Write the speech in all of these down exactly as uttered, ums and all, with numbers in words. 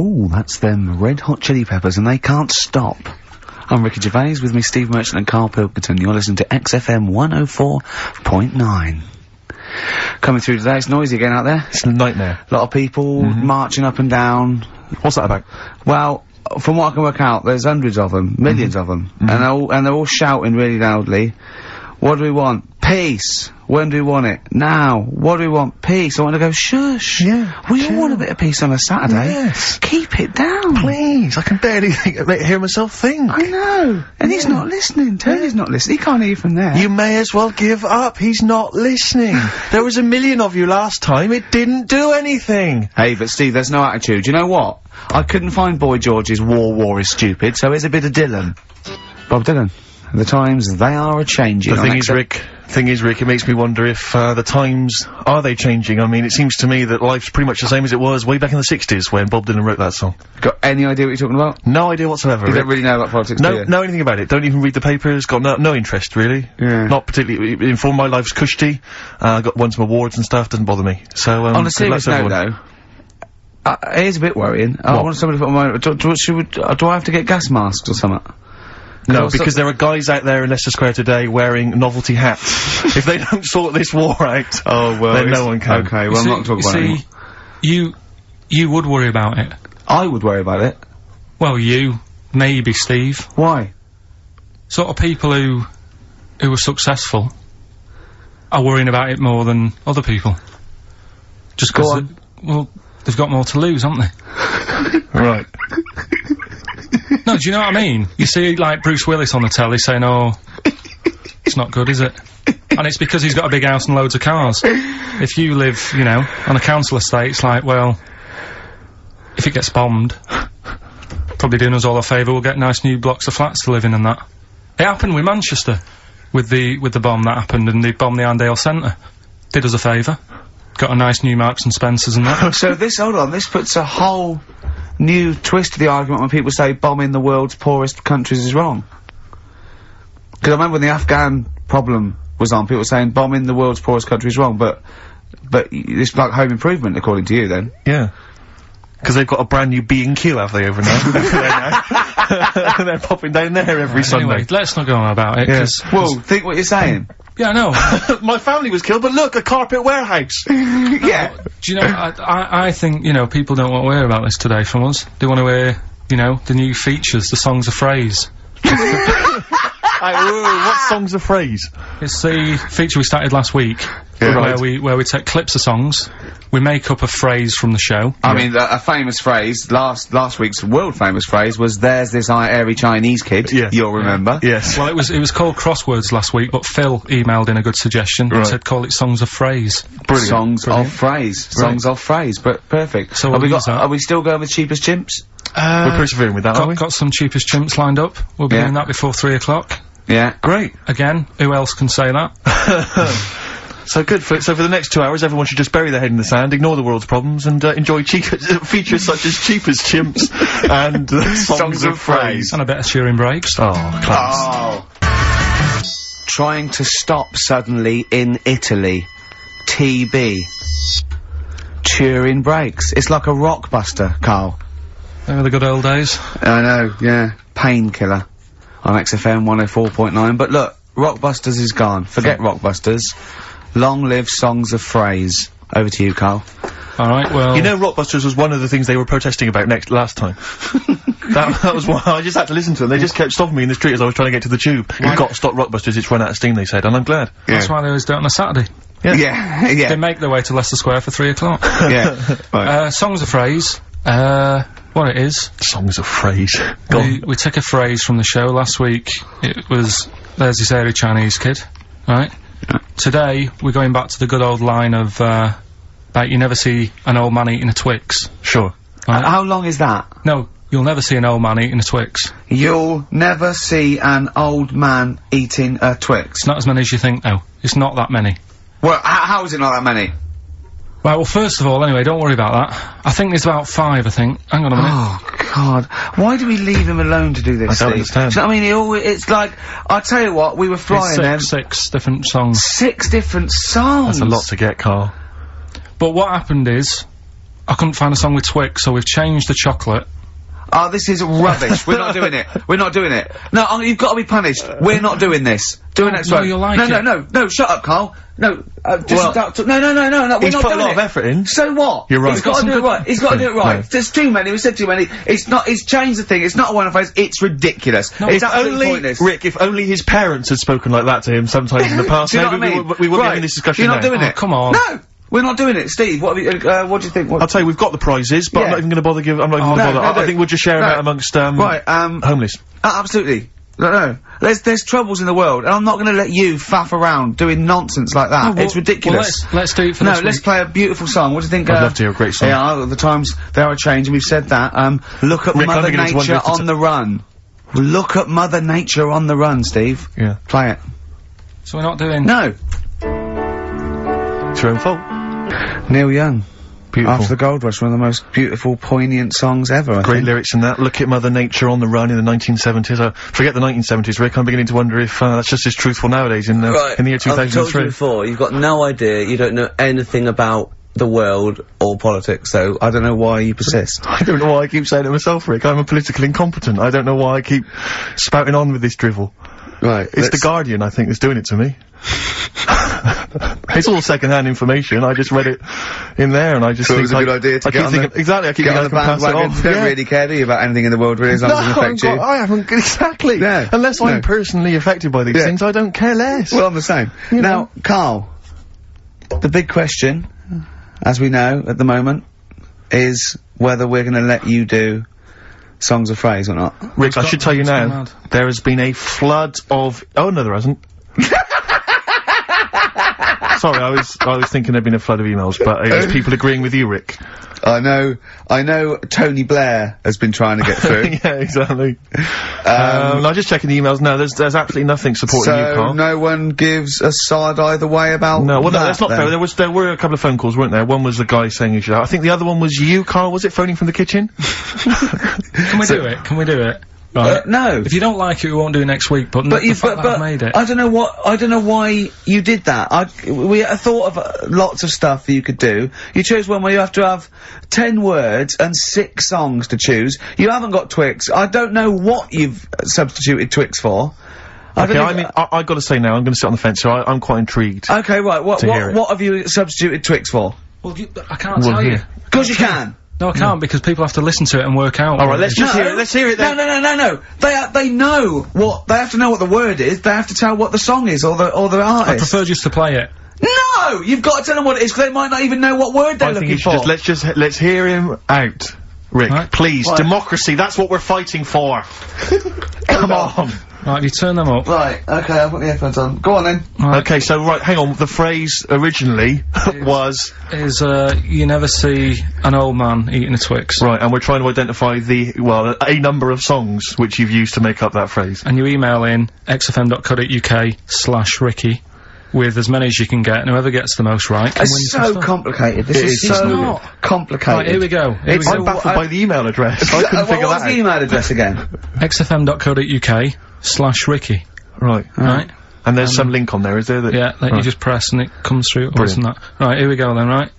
Ooh, that's them Red Hot Chili Peppers, and they can't stop. I'm Ricky Gervais, with me Steve Merchant and Carl Pilkington. You're listening to X F M one oh four point nine. Coming through today, it's noisy again out there. It's a nightmare. A lot of people mm-hmm. marching up and down. What's that about? Well, from what I can work out, there's hundreds of them, millions mm-hmm. of them, mm-hmm. and they're all, and they're all shouting really loudly. What do we want? Peace. When do we want it? Now. What do we want? Peace. I want to go, shush. Yeah. We chill. all want a bit of peace on a Saturday. Yes. Keep it down. Please. I can barely think, hear myself think. I know. And yeah. he's not listening. Tony's not listening. He can't hear from there. You may as well give up. He's not listening. There was a million of you last time. It didn't do anything. Hey, but Steve, there's no attitude. You know what? I couldn't find Boy George's War War is Stupid, so here's a bit of Dylan. Bob Dylan. The times, they are a-changing. The thing is, Rick, thing is, Rick, it makes me wonder if, uh, the times, are they changing? I mean, it seems to me that life's pretty much the same as it was way back in the sixties when Bob Dylan wrote that song. Got any idea what you're talking about? No idea whatsoever, You Rick. don't really know about politics, No, do you? know anything about it. Don't even read the papers. Got no, no interest, really. Yeah. Not particularly informed. My life's cushy. Uh, got won some awards and stuff. Doesn't bother me. So, um, on a serious note, though, uh, it is a bit worrying. Uh, I want somebody to put my, do, do, should we, uh, do I have to get gas masks or something? No, because there are guys out there in Leicester Square today wearing novelty hats. If they don't sort this war out, oh well, then no one can. Okay, well, I'm not talking about it anymore. You, you would worry about it. I would worry about it. Well, you, maybe Steve. Why? Sort of people who, who are successful are worrying about it more than other people. Just Go because, on. well, they've got more to lose, haven't they? Right. No, do you know what I mean? You see, like, Bruce Willis on the telly saying, oh, it's not good, is it? And it's because he's got a big house and loads of cars. If you live, you know, on a council estate, it's like, well, if it gets bombed, probably doing us all a favour, we'll get nice new blocks of flats to live in and that. It happened with Manchester, with the, with the bomb that happened, and they bombed the Arndale Centre. Did us a favour. Got a nice new Marks and Spencers and that. So this, hold on, this puts a whole new twist to the argument when people say bombing the world's poorest countries is wrong. Because I remember when the Afghan problem was on, people were saying bombing the world's poorest country is wrong, but, but it's like home improvement, according to you, then. Yeah. Because they've got a brand new B and Q, have they, over now? They're popping down there every Right, Sunday. anyway, let's not go on about it, Yeah. 'cause... Well, think what you're saying. Yeah, I know. My family was killed, but look, a carpet warehouse! Yeah. Do you know, I, I, I think, you know, people don't want to hear about this today from us. They want to hear, you know, the new features, the songs of phrase. I, ooh, what song's a phrase? It's the feature we started last week, Yeah. where Right. we where we take clips of songs, we make up a phrase from the show. I mean, a, a famous phrase, last last week's world famous phrase was, there's this I airy Chinese kid, Yeah. you'll remember. Yes. Well, it was it was called Crosswords last week, but Phil emailed in a good suggestion. Right. He said call it songs of phrase. Brilliant. Songs Brilliant. of phrase. Songs of phrase, but perfect. So Have we'll we use got, that. are we still going with Cheapest Chimps? We're persevering with that, aren't we? Got, got some cheapest chimps lined up. We'll be Yeah. doing that before three o'clock. Yeah. Great. Again, who else can say that? So good for, so for the next two hours, everyone should just bury their head in the sand, ignore the world's problems, and, uh, enjoy cheap features such as Cheapest Chimps and, uh, Songs of Phrase. And a bit of cheering breaks. Oh, class. Oh. Trying to stop suddenly in Italy. T B. Turing breaks. It's like a rockbuster, Carl. They were the good old days. I know, yeah. Painkiller. On X F M one oh four point nine. But look, Rockbusters is gone. Forget Rockbusters. Long live Songs of Phrase. Over to you, Carl. Alright, well... You know Rockbusters was one of the things they were protesting about next- last time. that, that was why I just had to listen to them. They just kept stopping me in the street as I was trying to get to the tube. You've got to stop Rockbusters, it's run out of steam, they said, and I'm glad. That's why they always do it on a Saturday. Yeah. Yeah, They yeah. make their way to Leicester Square for three o'clock. Yeah. Right. Uh, songs of phrase. Uh, what it is. Songs of Phrase. Go on. We, we took a phrase from the show last week. It was, there's this airy Chinese kid. Right? Today, we're going back to the good old line of, uh, about you never see an old man eating a Twix. Sure. Uh, how long is that? No, you'll never see an old man eating a Twix. You'll never see an old man eating a Twix. It's not as many as you think, though. It's not that many. Well, h- how is it not that many? Right, well, first of all, anyway, don't worry about that. I think there's about five, I think. Hang on a minute. Oh, God. Why do we leave him alone to do this, I don't Steve? understand. Do you know what I mean? He always, it's like, I tell you what, we were flying It's then. six, six different songs. Six different songs. That's a lot to get, Carl. But what happened is, I couldn't find a song with Twix, so we've changed the chocolate. Oh, this is rubbish. We're not doing it. We're not doing it. No, oh, you've got to be punished. We're not doing this. Do it No, next no, one. you'll like no, it. no, no, no, shut up, Carl. No, uh, just Well, start to- no, no, no, no, no, we're he's not put a doing lot it. of effort in. So what? You're right. He's got Got to do some it right. He's got to do it right. No. There's too many. We said too many. It's not, he's changed the thing. It's not a one-off. It's ridiculous. No, it's If absolutely only, pointless. Rick, if only his parents had spoken like that to him sometimes in the past, Do you know maybe what I mean? we, we, we wouldn't be Right. having this discussion You're not now. doing Oh, it. come on. No! We're not doing it. Steve, what have you, uh, what do you think? What I'll tell you, we've got the prizes, but I'm Yeah. not even going to bother give. I'm not even going to no, bother. no, I, I no. think we'll just share them No. out amongst um, Right, um, homeless. Uh, absolutely. No, no. There's, there's troubles in the world, and I'm not gonna let you faff around doing nonsense like that. No, well- it's ridiculous. well, let's- let's do it for No, next let's week. play a beautiful song. What do you think? I'd uh, love to hear a great song. Yeah, the times, they are changing, we've said that. Um, look at Rick, I'm Mother beginning to wonder Nature if it's on the run. Look at Mother Nature on the run, Steve. Yeah. Play it. So we're not doing... No. It's your own fault. Neil Young. Beautiful. After the Gold Rush, one of the most beautiful, poignant songs ever, I Great think. lyrics in that. Look at Mother Nature on the run in the nineteen seventies. Uh, forget the nineteen seventies, Rick. I'm beginning to wonder if uh, that's just as truthful nowadays in, uh, Right, in the year two I've thousand told you three. before, you've got no idea, you don't know anything about the world or politics, so I don't know why you persist. I don't know why I keep saying it myself, Rick. I'm a political incompetent. I don't know why I keep spouting on with this drivel. Right. It's the Guardian, I think, that's doing it to me. It's all second-hand information. I just read it in there, and I just So it think was a I, good idea to I get keep on thinking the- exactly. I keep Get thinking on I the can pass it bandwagon. off. You don't Yeah. really care, do you, about anything in the world, really, as long No, as it I affects you? haven't got- I haven't exactly. Yeah. Unless I'm No. personally affected by these Yeah. things, I don't care less. Well, I'm the same. You now, know. Carl, the big question, as we know at the moment, is whether we're going to let you do Songs of Phrase or not. Rick, I got- should tell you what's now, gone mad? there has been a flood of. Oh no, there hasn't. Sorry, I was I was thinking there'd been a flood of emails, but it was people agreeing with you, Rick. I know, I know Tony Blair has been trying to get through. Yeah, exactly. Um, Um, I'm just checking the emails now. There's there's absolutely nothing supporting you, so Carl. no one gives a side either way about No, well, no, that, that's not then? fair. There was there were a couple of phone calls, weren't there? One was the guy saying you should. I think the other one was you, Carl. Was it phoning from the kitchen? Can we do it? Can we do it? Right. Uh, no. If you don't like it, we won't do it next week, but, But the you, fact but, that I've but made it. I don't know what, I don't know why you did that. I, we I thought of uh, lots of stuff that you could do. You chose one where you have to have ten words and six songs to choose. You haven't got Twix. I don't know what you've uh, substituted Twix for. I Okay, don't I think- mean, I, I got to say now, I'm going to sit on the fence, so I, I'm quite intrigued. Okay, right, what, to hear what, it. what have you substituted Twix for? Well, you, I can't Well, tell you. here. Of course you can. No, I can't, because people have to listen to it and work out. All what right, it let's is. just hear it. Let's hear it then. No, no, no, no, no. They uh, they know what they have to know what the word is. They have to tell what the song is or the or the I artist. prefer just to play it. No, you've got to tell them what it is because they might not even know what word they're I think looking you should for. just let's just let's hear him out, Rick. Right. Please, Right. democracy. That's what we're fighting for. Come on. Right, if you turn them up. Right. Okay, I've got the headphones on. Go on then. Right, Okay, so right, hang on. The phrase originally was is, uh, you never see an old man eating a Twix. right, and we're trying to identify the well a number of songs which you've used to make up that phrase. And you email in x f m dot co dot u k slash Ricky with as many as you can get, and whoever gets the most right can win It's some so stuff. complicated. This It is is so not. complicated. Right, here we go. Here It's we a- go. I'm baffled I- by the email address. I couldn't Uh, figure what was that the out. email address again? x f m dot co dot u k slash Ricky. Right. Right? And there's some link on there, is there? That Yeah, that you right. just press and it comes through. Or Brilliant. something like that. Right, here we go then, right?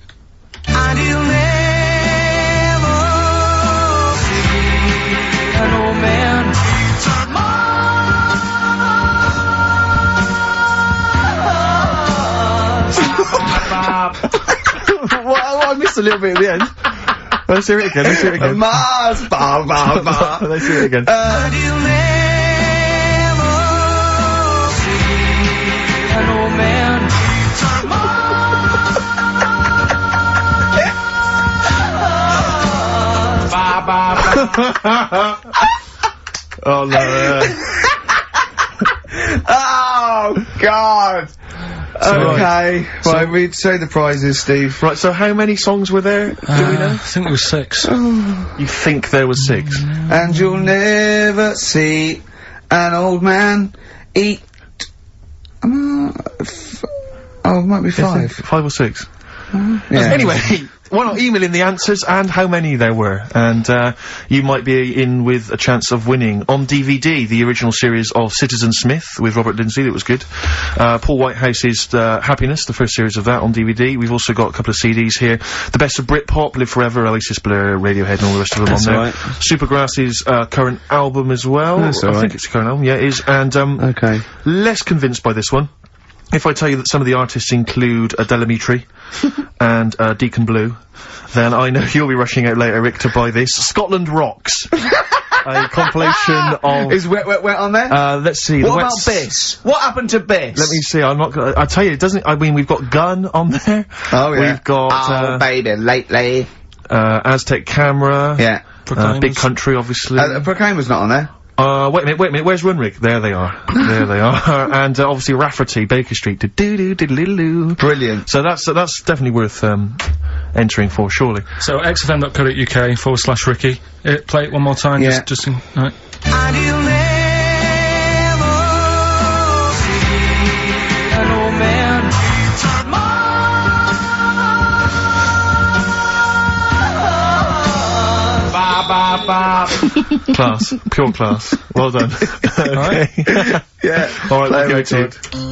well, I missed a little bit at the end. Let's hear it again. Let's hear it again. Mars, ba ba ba. Let's hear it again. Uh, Oh no. uh, oh God. Okay. Right, we'd say the prizes, Steve. right, so how many songs were there? Do we Uh, know? I think it was six. You think there was six? And you'll never see an old man eat. Uh, f oh, it might be five. Five or six. Yeah. Anyway, why not email in the answers and how many there were, and uh, you might be in with a chance of winning on D V D the original series of Citizen Smith with Robert Lindsay. That was good. Uh, Paul Whitehouse's uh, Happiness, the first series of that on D V D. We've also got a couple of C Ds here. The Best of Britpop, Live Forever, Oasis, Blur, Radiohead, and all the rest of them That's on there. right. Supergrass's uh, current album as well. That's I all right. think it's the current album. Yeah, it is. And um, Okay. less convinced by this one. If I tell you that some of the artists include uh, Delamitri and uh, Deacon Blue, then I know you'll be rushing out later, Rick, to buy this. Scotland Rocks. A compilation of... Is Wet Wet Wet on there? Uh, let's see. what the about Wets- Biss? What happened to Biss? Let me see, I'm not gonna... I tell you, it doesn't... I mean, we've got Gun on there. Oh, yeah. We've got, Oh, uh, baby, lately. uh, Aztec Camera. Yeah. Uh, Big Proclaimers. Country, obviously. Uh, Proclaimer's not on there. Uh, wait a minute, wait a minute, where's Runrig? There they are. There they are. And, uh, obviously Rafferty, Baker Street. Do-do-do-do-do-do. Brilliant. So that's, uh, that's definitely worth, um, entering for, surely. So x f m dot co dot u k forward slash Ricky. Uh, play it one more time. Yeah. Just, just in, right. Class. Pure class. Well done. Okay. Yeah. Alright, Play we'll go it, to...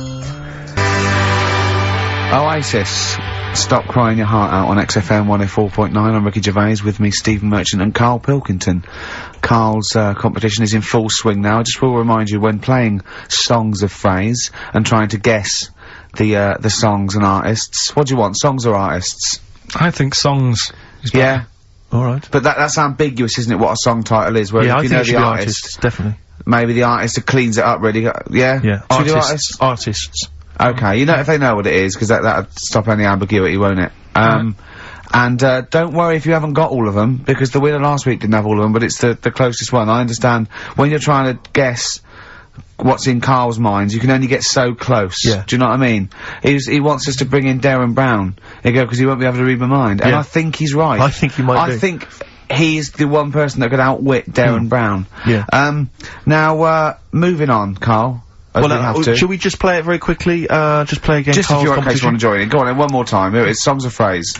Oasis. Stop Crying Your Heart Out on X F M one oh four point nine. I'm Ricky Gervais, with me Stephen Merchant and Carl Pilkington. Carl's uh, competition is in full swing now. I just will remind you, when playing Songs of Phrase and trying to guess the uh, the songs and artists, what do you want, songs or artists? I think songs. Is better. Yeah, Alright. but that that's ambiguous, isn't it, what a song title is, whereas Yeah, I if you think know it should the be artist, artists, definitely. maybe the artist that cleans it up really, uh, yeah? Yeah. Should we do Artists. Artists. Okay, you know if they know what it is, because that that'd stop any ambiguity, won't it? Um, and uh, don't worry if you haven't got all of them, because the winner last week didn't have all of them, but it's the the closest one. I understand when you're trying to guess what's in Carl's mind, you can only get so close. Yeah. Do you know what I mean? He's, he wants us to bring in Darren Brown. He go because he won't be able to read my mind, and Yeah. I think he's right. I think he might I be. think he's the one person that could outwit Darren Brown. Yeah. Um. Now, uh, moving on, Carl. As Well, we uh, have uh, to. should we just play it very quickly? Uh, just play again. Just Carl's if you're in case you competition? want to join in. Go on then, one more time. Here it is, Songs of Phrase.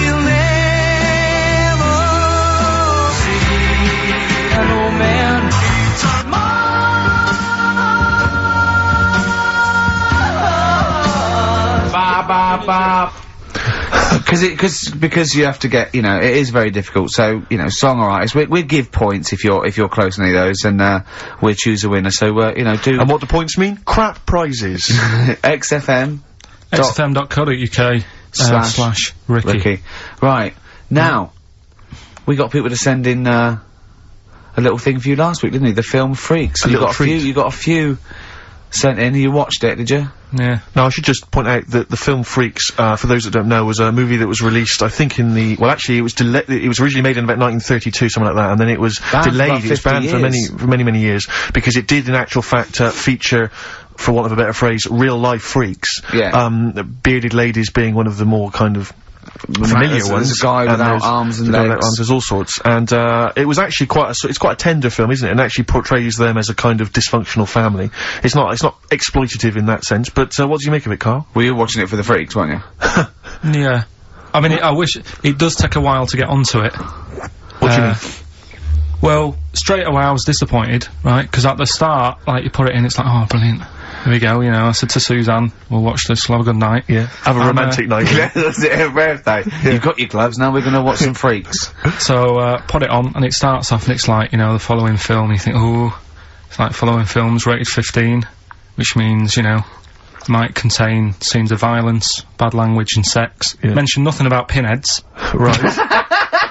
Because it, cause, because you have to get, you know, it is very difficult, so, you know, song or artist, we, we'd give points if you're, if you're close to any of those, and, uh, we'll choose a winner, so, uh, you know, do And what do points mean? Crap prizes. X F M x f m dot co dot u k uh, Slash slash Ricky. Ricky. Right, now, we got people to send in, uh, a little thing for you last week, didn't we? The film Freaks. A you little got a few, treat. you got a few sent in, you watched it, did you? Yeah. Now, I should just point out that the film Freaks, uh, for those that don't know, was a movie that was released, I think, in the... Well, actually, it was delayed... It was originally made in about nineteen thirty-two, something like that, and then it was Banned for delayed. about It was fifty banned for many, years. for many, many years, because it did, in actual fact, uh, feature, for want of a better phrase, real-life freaks. Yeah. Um, bearded ladies being one of the more kind of... familiar There's- ones. there's a guy and without there's- arms and the guy without legs. arms, there's all sorts. And, uh, it was actually quite a, s- it's quite a tender film, isn't it? And actually portrays them as a kind of dysfunctional family. It's not, it's not exploitative in that sense, but, uh, what do you make of it, Carl? Well, you were watching it for the Freaks, weren't you? Yeah. I mean, it, I wish it does take a while to get onto it. What do you Uh, mean? Well, straight away I was disappointed, right? Because at the start, like, you put it in, it's like, oh, brilliant. Here we go, you know, I said to Suzanne, we'll watch this, we'll have a good night. Yeah. Have a And, uh, romantic night. That's it, her birthday. You've got your gloves, now we're gonna watch some Freaks. So, uh, put it on, and it starts off, and it's like, you know, the following film, you think, ooh, it's like following films rated fifteen, which means, you know, might contain scenes of violence, bad language, and sex. Yeah. Mention nothing about pinheads. Right.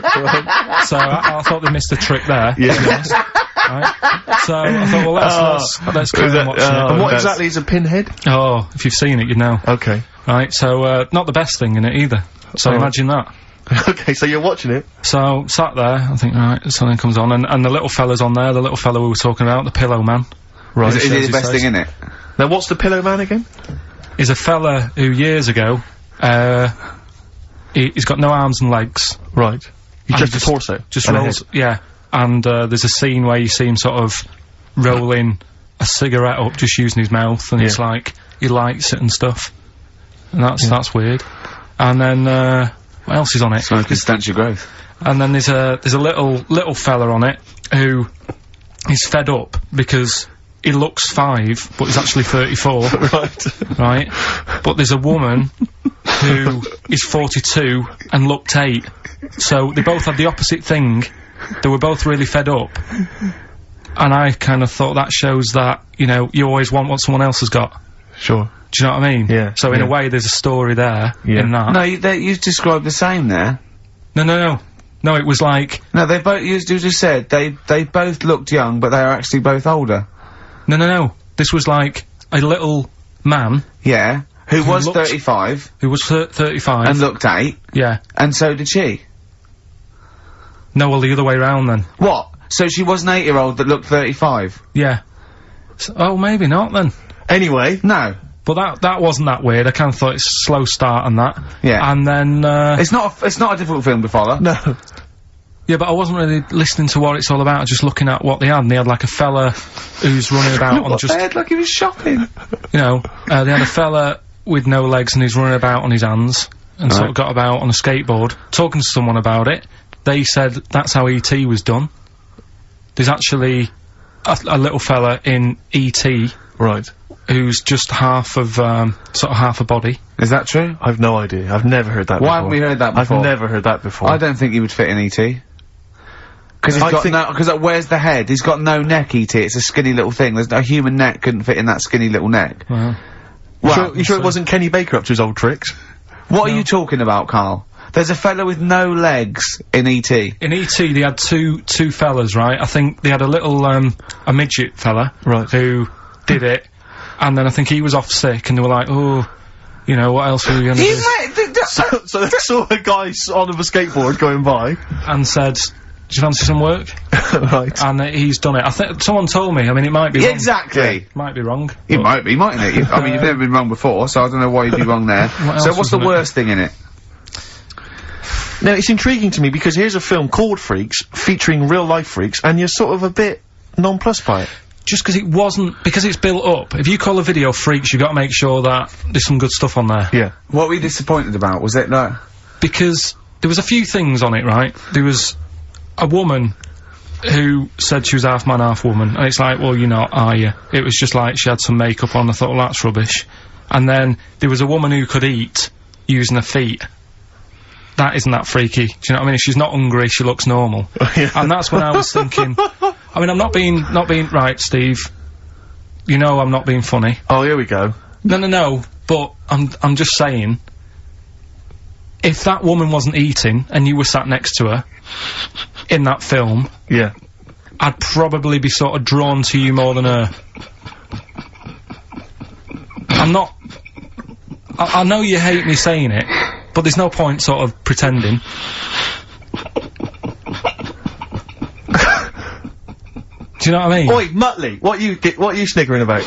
So, I, I thought they missed a trick there. Yeah. to be honest, right? So, I thought, well, let's, let's, let's carry Is on that- watching uh, it. and what that's- exactly is a pinhead? Oh, if you've seen it, you'd know. Okay. Right, so, uh, not the best thing in it either. So Oh. imagine that. Okay, so you're watching it? So, sat there, I think, right, something comes on, and, and the little fella's on there, the little fella we were talking about, the Pillow Man. Right. Is, it- is as it he the best says. thing in it? Now, what's the Pillow Man again? Is a fella who years ago, uh, he, he's got no arms and legs. Right. He's And just a he torso. Just and a rolls, head. yeah. And, uh, there's a scene where you see him sort of rolling a cigarette up, just using his mouth, and it's Yeah. like, he lights it and stuff. And that's, that's weird. And then, uh, what else is on it? Smoking stunts your growth. And then there's a there's a little little fella on it who is fed up because he looks five, but he's actually thirty-four. Right. Right. But there's a woman who is forty-two and looked eight. So they both had the opposite thing. They were both really fed up. And I kind of thought that shows that, you know, you always want what someone else has got. Sure. Do you know what I mean? Yeah. So in yeah. a way, there's a story there Yeah. in that. No, you, they, you described the same there. No, no, no. No, it was like... No, they both, you, you just said, they, they both looked young, but they are actually both older. No, no, no. This was like a little man Yeah. Who, Who was looked- thirty-five, who was thir thirty-five. and looked eight, Yeah. and so did she. No, well, the other way round then. What? So she was an eight-year-old that looked thirty-five? Yeah. So, oh, maybe not then. Anyway. Uh, No. But that that wasn't that weird. I kind of thought it's a slow start on that. Yeah. And then, uh... It's not a, it's not a difficult film to follow. No. yeah, but I wasn't really listening to what it's all about, just looking at what they had. And they had, like, a fella who's running about on What just... they had like he was shopping. You know, uh, they had a fella with no legs and he's running about on his hands. And sort Right. of got about on a skateboard, talking to someone about it. They said that's how E T was done. There's actually a, a little fella in E T Right. who's just half of, um, sort of half a body. Is that true? I've no idea. I've never heard that before. Why haven't we heard that before? I've never heard that before. I don't think he would fit in E T. Because he's I got think- no, because uh, where's the head? He's got no neck, E T. It's a skinny little thing. There's no human neck couldn't fit in that skinny little neck. Well, You Well, sure, you sure it wasn't Kenny Baker up to his old tricks? what are you talking about, Carl? There's a fella with no legs in E T. in E T they had two two fellas, right? I think they had a little um a midget fella Right. who did it, and then I think he was off sick, and they were like, oh, you know, what else are we gonna You do? might, th- th- So, so they saw a guy s- on a skateboard going by. And said, do you fancy some work? Right. And uh, he's done it. I think someone told me. I mean, it might be Yeah, wrong. exactly. Might be wrong. You but- might be, mightn't it? You, I mean, you've never been wrong before, so I don't know why you'd be wrong there. What So else what's was the in it? worst thing in it? Now, it's intriguing to me because here's a film called Freaks, featuring real-life freaks, and you're sort of a bit nonplussed by it. Just because it wasn't, because it's built up. If you call a video Freaks, you've got to make sure that there's some good stuff on there. Yeah. What were you disappointed about? Was it like... Because there was a few things on it, right? There was a woman who said she was half man, half woman, and it's like, well, you're not, are you? It was just like she had some makeup on. I thought, well, that's rubbish. And then there was a woman who could eat using her feet. That isn't that freaky. Do you know what I mean? If she's not hungry, she looks normal. Yeah. And that's when I was thinking, I mean, I'm not being, not being, right, Steve. You know I'm not being funny. Oh, here we go. No, no, no, but I'm, I'm just saying, if that woman wasn't eating and you were sat next to her in that film, Yeah. I'd probably be sort of drawn to you more than her. I'm not... I, I know you hate me saying it, but there's no point sort of pretending. Do you know what I mean? Oi, Muttley, what you get, what are you sniggering about?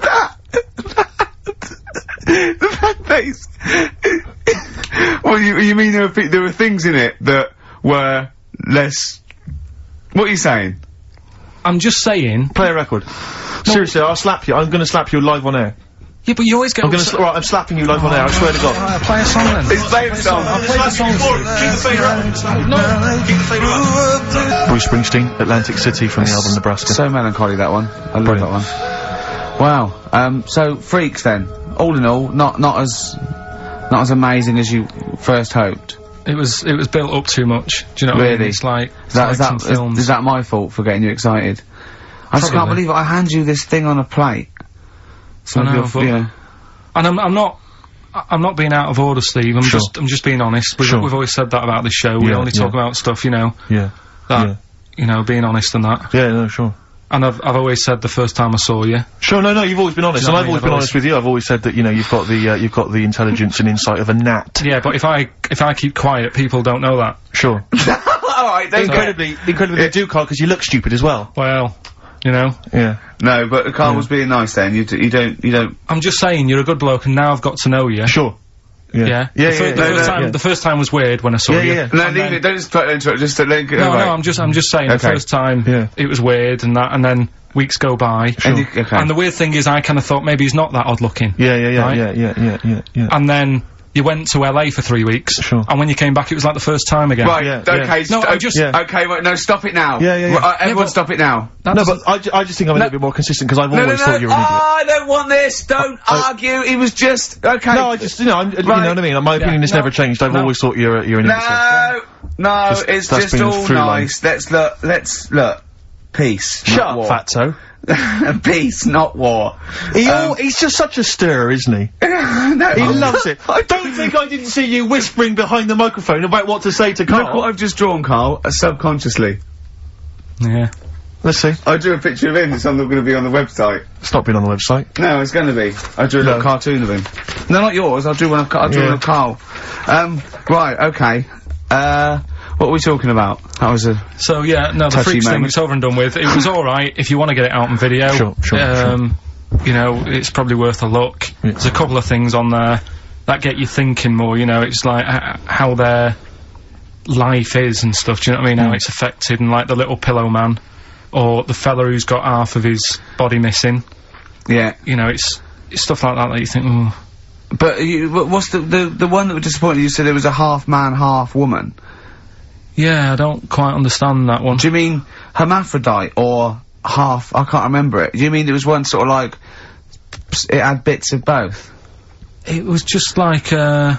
The fact that he's... Well, you, you mean there were, thi- there were things in it that were less... What are you saying? I'm just saying... Play a record. Seriously, I'll slap you. I'm gonna slap you live on air. Yeah, but you always get... I'm gonna, sla- right, I'm slapping you live on air, I swear to God. Alright, play a song then. He's playing song. I'll play the song. Bruce Springsteen, Atlantic City from the album Nebraska. So melancholy, that one. I love Brilliant. that one. Wow. Um, so, Freaks then. All in all, not, not as... Not as amazing as you first hoped. It was it was built up too much. Do you know what I mean? Really? It's like, Is it's that, like is, that, some is, films. is that my fault for getting you excited? I just can't Probably. believe it. I hand you this thing on a plate. Some I of know, your- but- yeah. And I'm I'm not I- I'm not being out of order, Steve. I'm Sure. just I'm just being honest. We've, Sure. we've always said that about this show. We Yeah, only yeah. talk about stuff, you know, Yeah. that Yeah. you know, being honest and that. Yeah, no, sure. And I've I've always said the first time I saw you. Sure, no, no, you've always been honest, Do you and know I've what I always mean? been I've honest with you. I've always said that, you know, you've got the, uh, you've got the intelligence and insight of a gnat. Yeah, but if I if I keep quiet, people don't know that. Sure. Alright, don't incredibly, incredibly, they do, Carl, because you look stupid as well. Well, you know, Yeah. No, but Carl was being nice then. You, d you don't, you don't... I'm just saying you're a good bloke, and now I've got to know you. Sure. Yeah. Yeah. Yeah, the, fir- yeah, the yeah, first yeah, time yeah. the first time was weird when I saw Yeah, you. yeah. No, And leave then- it, don't just try to interrupt, just to let No, no, I'm just I'm just saying the Okay. first time Yeah. it was weird and that, and then weeks go by. And you, okay. And the weird thing is, I kind of thought maybe he's not that odd looking. Yeah, yeah, yeah, Right? yeah, yeah, yeah, yeah, yeah. And then you went to L A for three weeks, Sure. and when you came back, it was like the first time again. Right, Yeah, okay, yeah. st- No, I'm just- Yeah. okay, wait, no, stop it now. Yeah, yeah, yeah. Right, uh, everyone but- stop it now. That No, doesn't- but I, ju- I just think I'm a little bit more consistent because I've No, no, always no, thought you were an idiot. oh, I don't want this, don't I- argue, it was just, okay. No, I just, you know, I'm, you know Right. what I mean? My opinion has no, never changed. I've no. always thought you're, a- you're an idiot. No, no, Just- it's that's just been a all through line. nice. Let's look, let's look. Peace. Shut not up, war. fatso. Peace, not war. He Um, al- he's just such a stirrer, isn't he? no, He I'm loves not- it. I don't think I didn't see you whispering behind the microphone about what to say to Look what Carl. I've just drawn, Carl, uh, subconsciously. Yeah. Let's see. I drew a picture of him, it's not going to be on the website. It's not been on the website. No, it's going to be. I drew a little No. cartoon of him. No, not yours, I'll do one of, Ca- I'll do Yeah. one of Carl. Um, right, okay. Uh, what were we talking about? That was a... So yeah, no, the Touchy Freaks thing moment. was over and done with. It was alright if you want to get it out on video. Sure, sure, Um, you know, it's probably worth a look. Yeah. There's a couple of things on there that get you thinking more, you know, it's like h- how their life is and stuff, do you know what I mean? How it's affected, and like the little pillow man, or the fella who's got half of his body missing. Yeah. You know, it's, it's stuff like that that you think, oh, But you, wha- what's the, the, the one that was disappointing? You said it was a half man, half woman. yeah, I don't quite understand that one. Do you mean hermaphrodite or half? I can't remember it. Do you mean it was one sort of like, s- it had bits of both? It was just like, uh,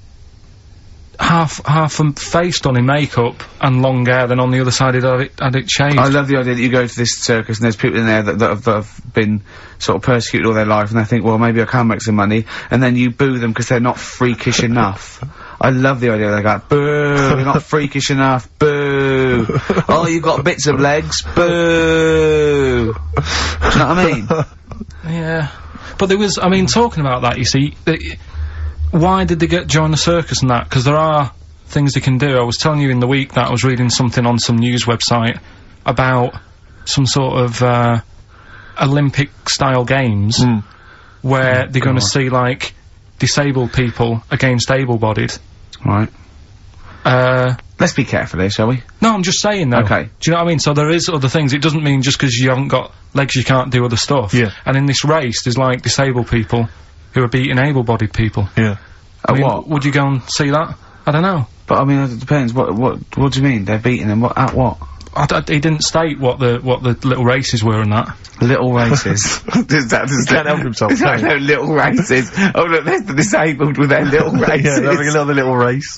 half, half a face done in makeup and long hair, then on the other side it had it, had it shaved. I love the idea that you go to this circus and there's people in there that, that, have, that have been sort of persecuted all their life, and they think, well, maybe I can make some money, and then you boo them because they're not freakish enough. I love the idea they go, boo, you're not freakish enough, boo. Oh, you've got bits of legs, boo. Do you know what I mean? Yeah. But there was, I mean, talking about that, you see, the, why did they get join the circus and that? Because there are things they can do. I was telling you in the week that I was reading something on some news website about some sort of, uh, Olympic-style games Mm. where they're going to God. see, like, disabled people against able-bodied. Right. Uh, Let's be careful here, shall we? no, I'm just saying, though. Okay. Do you know what I mean? So there is other things. It doesn't mean just because you haven't got legs you can't do other stuff. Yeah. And in this race, there's, like, disabled people who are beating able-bodied people. Yeah. I At mean, what? would you go and see that? I don't know. But I mean, it depends. What, what, what do you mean? They're beating them? What, at what? I d he didn't state what the what the little races were and that. Little races. does that, does Can't help himself, No, can he? no, little races. Oh look, there's the disabled with their little races. Yeah, they're having another little race.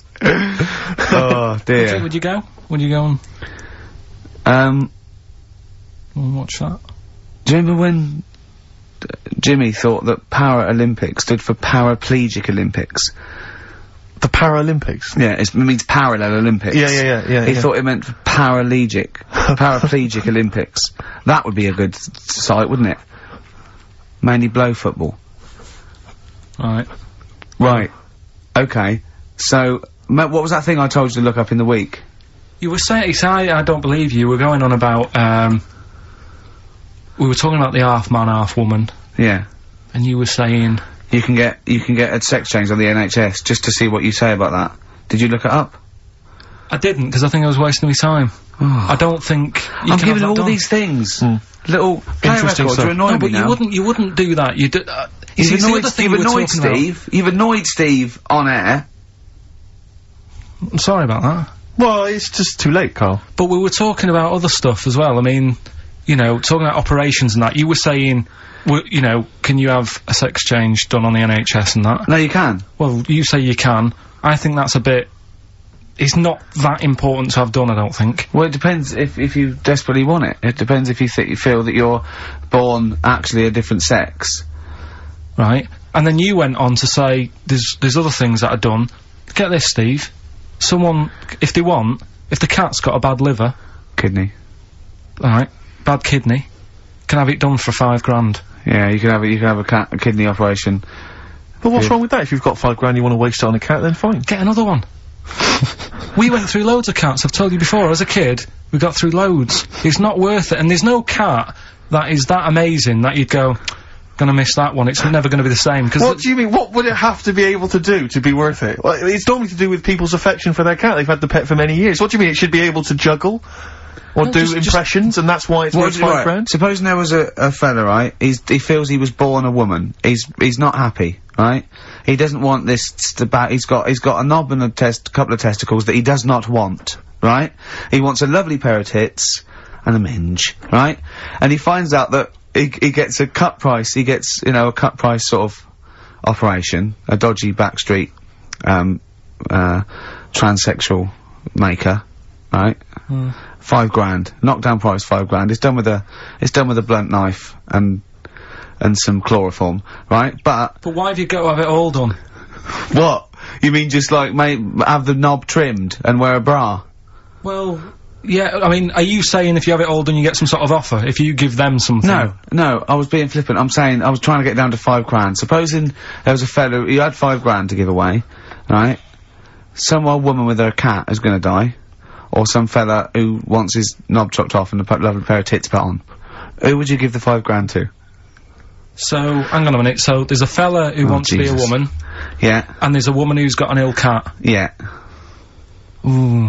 Oh Would you, dear. would you go? Would you go and, Um, and watch that? do you remember when uh, Jimmy thought that Paralympics stood for Paraplegic Olympics? The Paralympics. Yeah, it's, it means parallel Olympics. Yeah, yeah, yeah, yeah, He yeah. thought it meant paralegic, paraplegic Olympics. That would be a good s- site, wouldn't it? Mainly blow football. Right. Right. Okay. So, ma- what was that thing I told you to look up in the week? You were saying, it's, I, I don't believe you, were going on about, um, we were talking about the half man, half woman, Yeah. and you were saying, You can get you can get a sex change on the N H S just to see what you say about that. Did you look it up? I didn't, because I think I was wasting my time. I don't think you I'm can giving have all that done. these things. Mm. Little play Interesting records stuff. are annoying No, but me now. you wouldn't, you wouldn't do that. You do, uh, you see, You've it's the annoyed, other thing you've we were annoyed talking about. Steve. You've annoyed Steve on air. I'm sorry about that. Well, it's just too late, Carl. But we were talking about other stuff as well. I mean, you know, talking about operations and that. You were saying, w you know, can you have a sex change done on the N H S and that? No, you can. Well, you say you can. I think that's a bit... It's not that important to have done, I don't think. Well, it depends if if you desperately want it. It depends if you think you feel that you're born actually a different sex. Right? And then you went on to say there's there's other things that are done. Get this, Steve. Someone, if they want, if the cat's got a bad liver, Kidney. alright, bad kidney, can have it done for five grand. Yeah, you can have a, you can have a, cat, a kidney operation. But what's Yeah. wrong with that? If you've got five grand you want to waste it on a cat, then fine. Get another one. We went through loads of cats, I've told you before. As a kid, we got through loads. It's not worth it. And there's no cat that is that amazing that you'd go, gonna miss that one, it's never gonna be the same. Cause What do you mean? What would it have to be able to do to be worth it? Well, it's normally to do with people's affection for their cat. They've had the pet for many years. What do you mean? It should be able to juggle? Or No, do just- just- impressions, and that's why it's What worth do you- five right, grand? Supposing there was a, a fella, right? He's, he feels he was born a woman. He's he's not happy, right? He doesn't want this to ba- He's got he's got a knob and a test, couple of testicles that he does not want, right? He wants a lovely pair of tits and a minge, right? And he finds out that he he gets a cut price. He gets you know a cut price sort of operation, a dodgy backstreet, um, uh, transsexual maker, right? Mm. Five grand. Knockdown price five grand. It's done with a, it's done with a blunt knife and, and some chloroform, right? But, But why have you got to have it all done? what? You mean just like, may, have the knob trimmed and wear a bra? Well, yeah, I mean, are you saying if you have it all done you get some sort of offer? If you give them something? No, no, I was being flippant. I'm saying, I was trying to get down to five grand. Supposing there was a fellow, who had five grand to give away, right? Some old woman with her cat is gonna die. Or some fella who wants his knob chopped off and a p- lovely pair of tits put on. Who would you give the five grand to? So, hang on a minute, so there's a fella who Oh, wants to be a Jesus. woman, Yeah, and there's a woman who's got an ill cat. yeah. Ooh.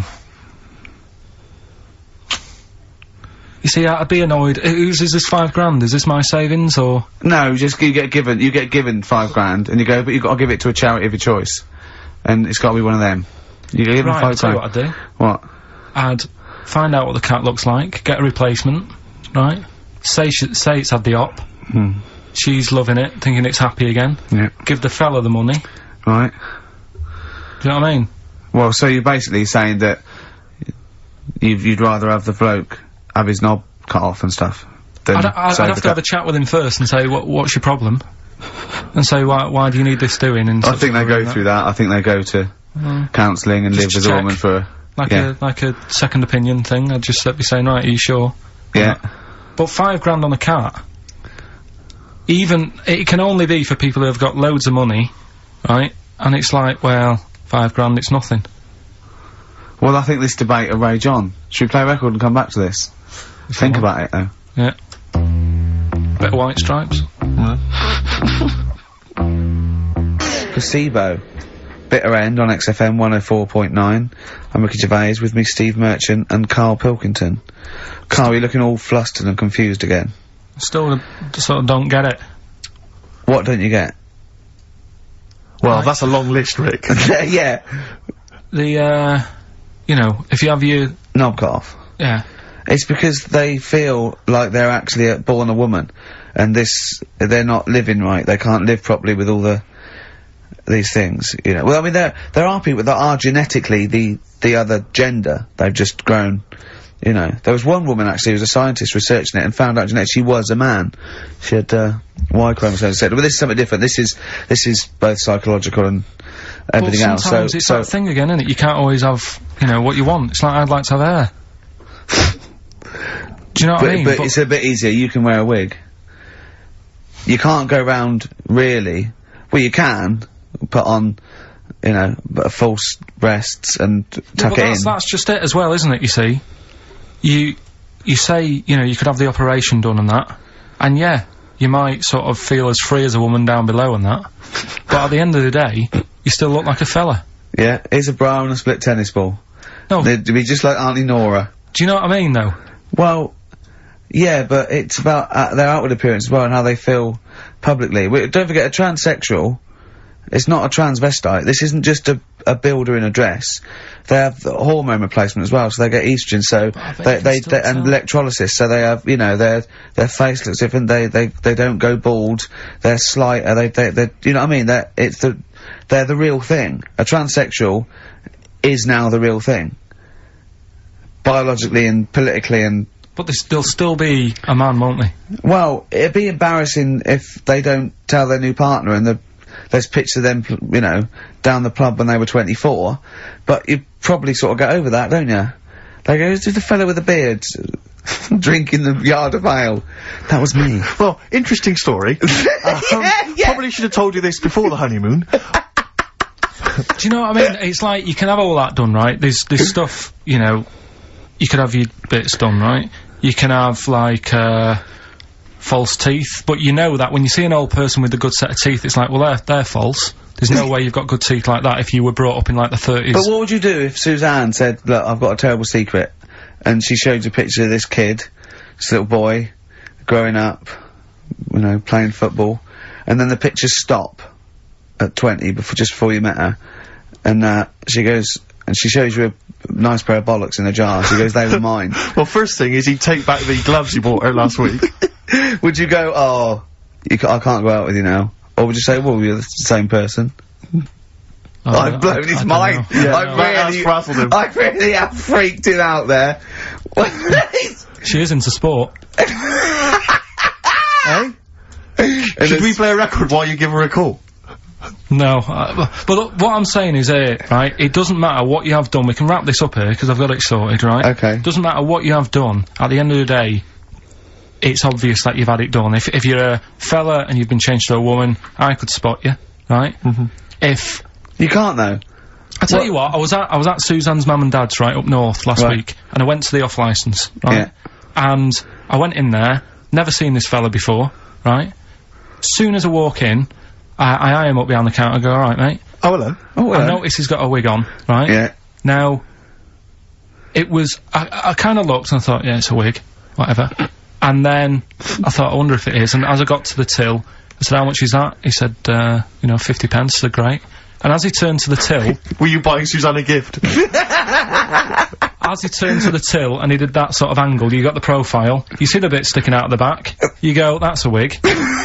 You see, I'd be annoyed. Whose is this five grand? Is this my savings, or...? No, just you get given, you get given five grand, and you go, but you've got to give it to a charity of your choice. And it's got to be one of them. You give them Right, I'll five tell you grand. what I'd do. What? I'd find out what the cat looks like, get a replacement, right? Say sh say it's had the op. Hmm. She's loving it, thinking it's happy again. Yeah. Give the fella the money. Right. Do you know what I mean? Well, so you're basically saying that you'd, you'd rather have the bloke have his knob cut off and stuff than I'd, I'd, save I'd have the to have a cat. chat with him first and say, what, what's your problem? And say, why, why do you need this doing? And I such think they and go that. through that. I think they go to Mm. counselling and Just live to with a check. woman for a... Like Yeah. a, like a second opinion thing. I'd just be saying, right, are you sure? Yeah. But five grand on a cat, even, it can only be for people who have got loads of money, right? And it's like, well, five grand, it's nothing. Well, I think this debate will rage on. Should we play a record and come back to this? Think about it, though. Yeah. Bit of White Stripes. Placebo. Bitter End on X F M one oh four point nine. I'm Ricky Gervais, with me Steve Merchant and Carl Pilkington. Carl, you're looking all flustered and confused again. Still uh, sort of don't get it. What don't you get? Well, Right. that's a long list, Rick. Yeah. The, uh, you know, if you have your, Knob cut off. yeah. It's because they feel like they're actually uh, born a woman, and this, they're not living right. They can't live properly with all the, these things, you know. Well, I mean, there, there are people that are genetically the, the other gender. They've just grown, you know. There was one woman, actually, who was a scientist researching it and found out genetically she was a man. She had, uh, Y chromosomes, et cetera. But this is something different. This is, this is both psychological and everything Well, else. So, sometimes it's so, that thing again, isn't it? You can't always have, you know, what you want. It's like, I'd like to have hair. Do you know what but, I mean? but it's a bit easier. You can wear a wig. You can't go round, really. Well, you can put on, you know, b- false breasts and Yeah, tuck but it that's, in. that's just it as well, isn't it, you see? You, you say, you know, you could have the operation done and that, and yeah, you might sort of feel as free as a woman down below and that, but at the end of the day, you still look like a fella. Yeah, here's a bra and a split tennis ball. No, They'd be just like Auntie Nora. do you know what I mean, though? Well, yeah, but it's about uh, their outward appearance as well and how they feel publicly. We, don't forget, a transsexual, it's not a transvestite. This isn't just a, a builder in a dress. They have the hormone replacement as well, so they get estrogen, so I bet they, you can they, still they and tell. electrolysis, so they have, you know, their, their face looks different, they, they, they don't go bald, they're slighter, they, they, they, you know what I mean? They're, it's the, they're the real thing. A transsexual is now the real thing. Biologically and politically and But this, they'll still be a man, won't they? well, it'd be embarrassing if they don't tell their new partner and the, there's pictures of them, pl- you know, down the pub when they were twenty-four, but you probably sort of get over that, don't you? They go, who's the fella with the beard drinking the yard of ale? That was me. Well, interesting story. um, yeah, yeah. Probably should have told you this before the honeymoon. Do you know what I mean? It's like, you can have all that done, right? There's, there's stuff, you know, you could have your bits done, right? You can have, like, uh, false teeth, but you know that when you see an old person with a good set of teeth, it's like, well, they're, they're false. There's no way you've got good teeth like that if you were brought up in, like, the thirties. But what would you do if Suzanne said, look, I've got a terrible secret, and she showed you a picture of this kid, this little boy, growing up, you know, playing football, and then the pictures stop at twenty, before, just before you met her, and, uh, she goes, and she shows you a nice pair of bollocks in a jar, she goes, they were mine. Well, first thing is he'd take back the gloves you bought her last week. Would you go, oh, you ca I can't go out with you now? Or would you say, well, you're the same person? Oh, I've blown I- his I don't mind. know. Yeah, I that- that's really, frazzled him. I really have freaked him out there. She is into sport. Eh? Should we play a record while you give her a call? No, uh, but look, what I'm saying is, uh, right, it doesn't matter what you have done. We can wrap this up here, because I've got it sorted, right? Okay. Doesn't matter what you have done. At the end of the day, it's obvious that you've had it done. If, if you're a fella and you've been changed to a woman, I could spot you, right? Mm-hmm. If... You can't, though. I tell What- you what, I was at, I was at Suzanne's mum and dad's, right, up north last Right. week, and I went to the off-licence, right? Yeah. And I went in there, never seen this fella before, right? Soon as I walk in, I, I eye him up behind the counter, go, alright, mate. Oh, hello. Oh, I well. notice he's got a wig on, right? Yeah. Now, it was, I, I kinda looked and I thought, yeah, it's a wig, whatever. And then, I thought, I wonder if it is, and as I got to the till, I said, how much is that? He said, uh, you know, fifty pence, I said, great. And as he turned to the till, Were you buying Suzanne a gift? as he turned to the till and he did that sort of angle, you got the profile, you see the bit sticking out of the back, you go, that's a wig.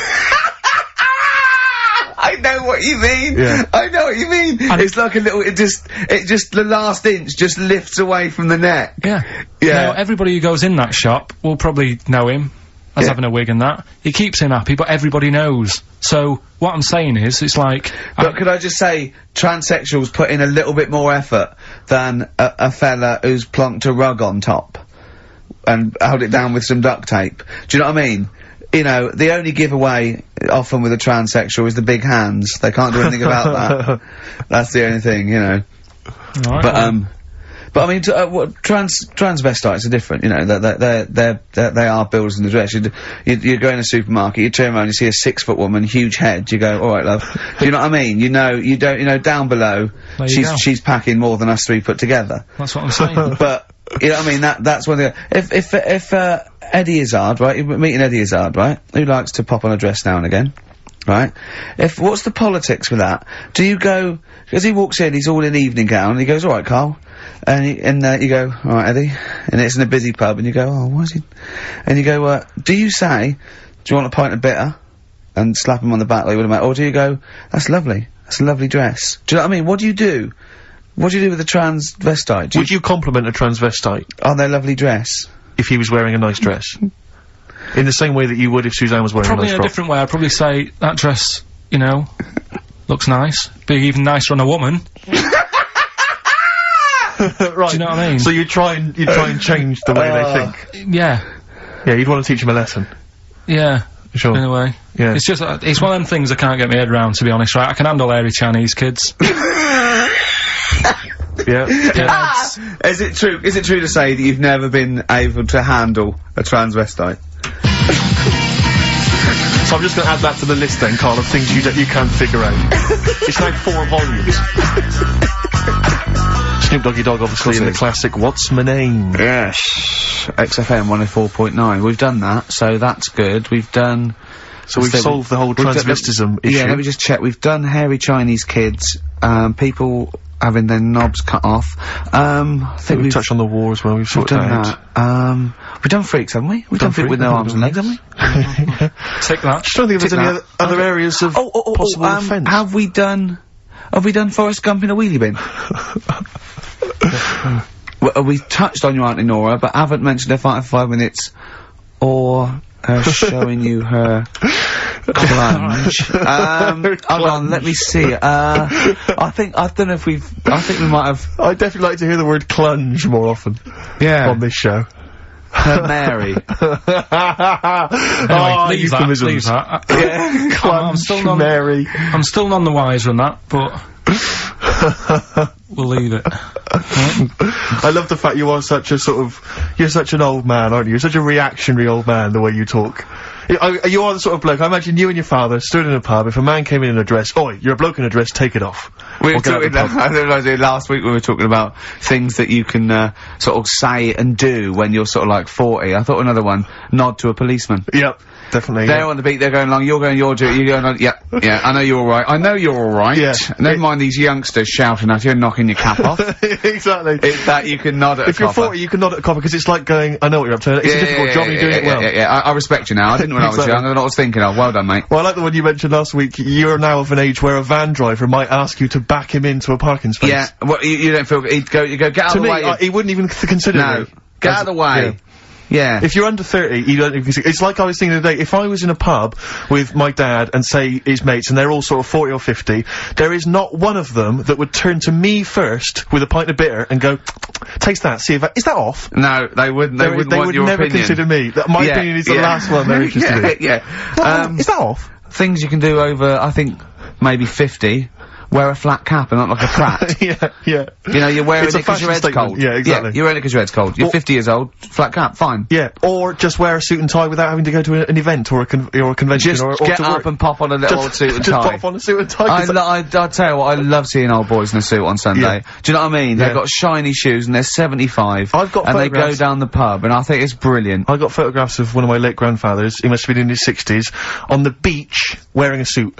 I know what you mean. Yeah. I know what you mean. It's like a little, it just, it just, the last inch just lifts away from the neck. Yeah. Yeah. Now, everybody who goes in that shop will probably know him as Yeah. having a wig and that. It keeps him happy, but everybody knows. So, what I'm saying is, it's like... But could I just say, transsexuals put in a little bit more effort than a, a fella who's plonked a rug on top and held it down with some duct tape. Do you know what I mean? You know, the only giveaway often with a transsexual is the big hands. They can't do anything about that. That's the only thing, you know. Alright, But, well, um, but I mean, t uh, what, trans, transvestites are different, you know, they're, they're, they're, they're, they're they are builders in the dress. You, you, you go in a supermarket, you turn around, you see a six foot woman, huge head, you go, alright love. Do you know what I mean? You know, you don't, you know, down below, There you she's, go. she's packing more than us three put together. That's what I'm saying. But, you know what I mean, that, that's one thing. If, if, if, uh, Eddie Izzard, right, you're meeting Eddie Izzard, right, who likes to pop on a dress now and again, right? If, what's the politics with that? Do you go, as he walks in, he's all in evening gown, and he goes, alright Carl, and he, and, uh, you go, alright Eddie, and it's in a busy pub, and you go, oh, why is he, and you go, uh, do you say, do you want a pint of bitter, and slap him on the back like you would a mate, or do you go, that's lovely, that's a lovely dress? Do you know what I mean? What do you do? What do you do with a transvestite? Do you, Would you compliment a transvestite on their lovely dress? if he was wearing a nice dress? In the same way that you would if Suzanne was wearing Probably a in nice a frock. different way. I'd probably say, that dress, you know, looks nice. Be even nicer on a woman. Right. Do you know what I mean? So you try and you try and change the way they think. Yeah. Yeah, you'd want to teach them a lesson. Yeah. Sure. In a way. Yeah. It's just, uh, it's one of them things I can't get my head around, to be honest, right? I can handle hairy Chinese kids. Yeah. Yeah, it's- Is it true? Is it true to say that you've never been able to handle a transvestite? So I'm just going to add that to the list then, Carl, of things you d you can't figure out. It's now four volumes. Snoop Doggy Dogg, obviously, in the it is. classic What's My Name? Yes. X F M one oh four point nine. We've done that, so that's good. We've done. So we've So we- solved the whole we've done- transvestism issue. Yeah, let me just check. We've done hairy Chinese kids. Um, people having their knobs cut off. Um, I think We've we've, touched on the war as well, we've we've sorted done that out. that. Um, we've done freaks, haven't we? We've done, Done people with freak, no I arms think and legs, we've haven't we? Take that. Just trying to think if there's Tick any that. other, other areas of Oh, oh, oh, possible oh, um, offence. have we done, have we done Forrest Gump in a wheelie bin? Well, uh, we've touched on your Auntie Nora, but haven't mentioned her five for five minutes, or her showing you her clunge. um, hold on, let me see. Uh, I think, I don't know if we've, I think we might have, I'd definitely like to hear the word clunge more often yeah, on this show. her Mary. Anyway, oh, leave that, euphemisms. leave that. I, Yeah. I'm, I'm Clunge, still none, Mary. I'm still none the wiser on that, but we'll leave it. I love the fact you are such a sort of, you're such an old man, aren't you? You're such a reactionary old man, the way you talk. I, you are the sort of bloke, I imagine you and your father stood in a pub, if a man came in in a dress, oi, you're a bloke in a dress, take it off. We were Or get out talking, the pub. I realised it last week we were talking about things that you can, uh, sort of say and do when you're sort of like forty. I thought another one, nod to a policeman. Yep, definitely. They're yeah. on the beat, they're going along, you're going, you're doing, you're going on, yeah, yeah, I know you're alright, I know you're alright. Yeah. Never It- mind these youngsters shouting at you and knocking your cap off. Exactly. It's that you can nod at If a you're copper. forty, you can nod at a copper, because it's like going, I know what you're up to, it's a difficult yeah, job, and yeah, you're doing yeah, it well. Yeah, yeah, yeah. I, I respect you now. I didn't when I was Exactly. young. I know what I was thinking of. Well done, mate. Well, I like the one you mentioned last week, you're now of an age where a van driver might ask you to back him into a parking space. Yeah, well, you, you don't feel, he'd go, you go, get out To of me, the way. I, he wouldn't even th- consider no, me. get as- out of the way. yeah. Yeah. If you're under thirty, you don't even consider- it's like I was thinking the other day, if I was in a pub with my dad and say his mates, and they're all sort of forty or fifty, there is not one of them that would turn to me first with a pint of bitter and go, taste that, see if I- is that off? No, they wouldn't. They, They, wouldn't they want would your never opinion. consider me. That, my Yeah, opinion is the yeah. last one they're interested yeah, in. Yeah. Um, Is that off? things you can do over, I think, maybe fifty. Wear a flat cap and not like a prat. yeah, yeah. You know, you're wearing It's it a because your fashion head's statement. cold. Yeah, exactly. Yeah, you're wearing it because your head's cold. You're Or- fifty years old, flat cap, fine. Yeah, or just wear a suit and tie without having to go to a, an event or a con or a convention Just or, or get to up work. and pop on a little just, old suit and just tie. pop on a suit and tie. I, 'cause lo- I, I tell you what, I love seeing old boys in a suit on Sunday. Yeah. Do you know what I mean? Yeah. They've got shiny shoes and they're seventy-five. I've got and they go photographs- down the pub, and I think it's brilliant. I got photographs of one of my late grandfathers, he must have been in his sixties, on the beach, wearing a suit.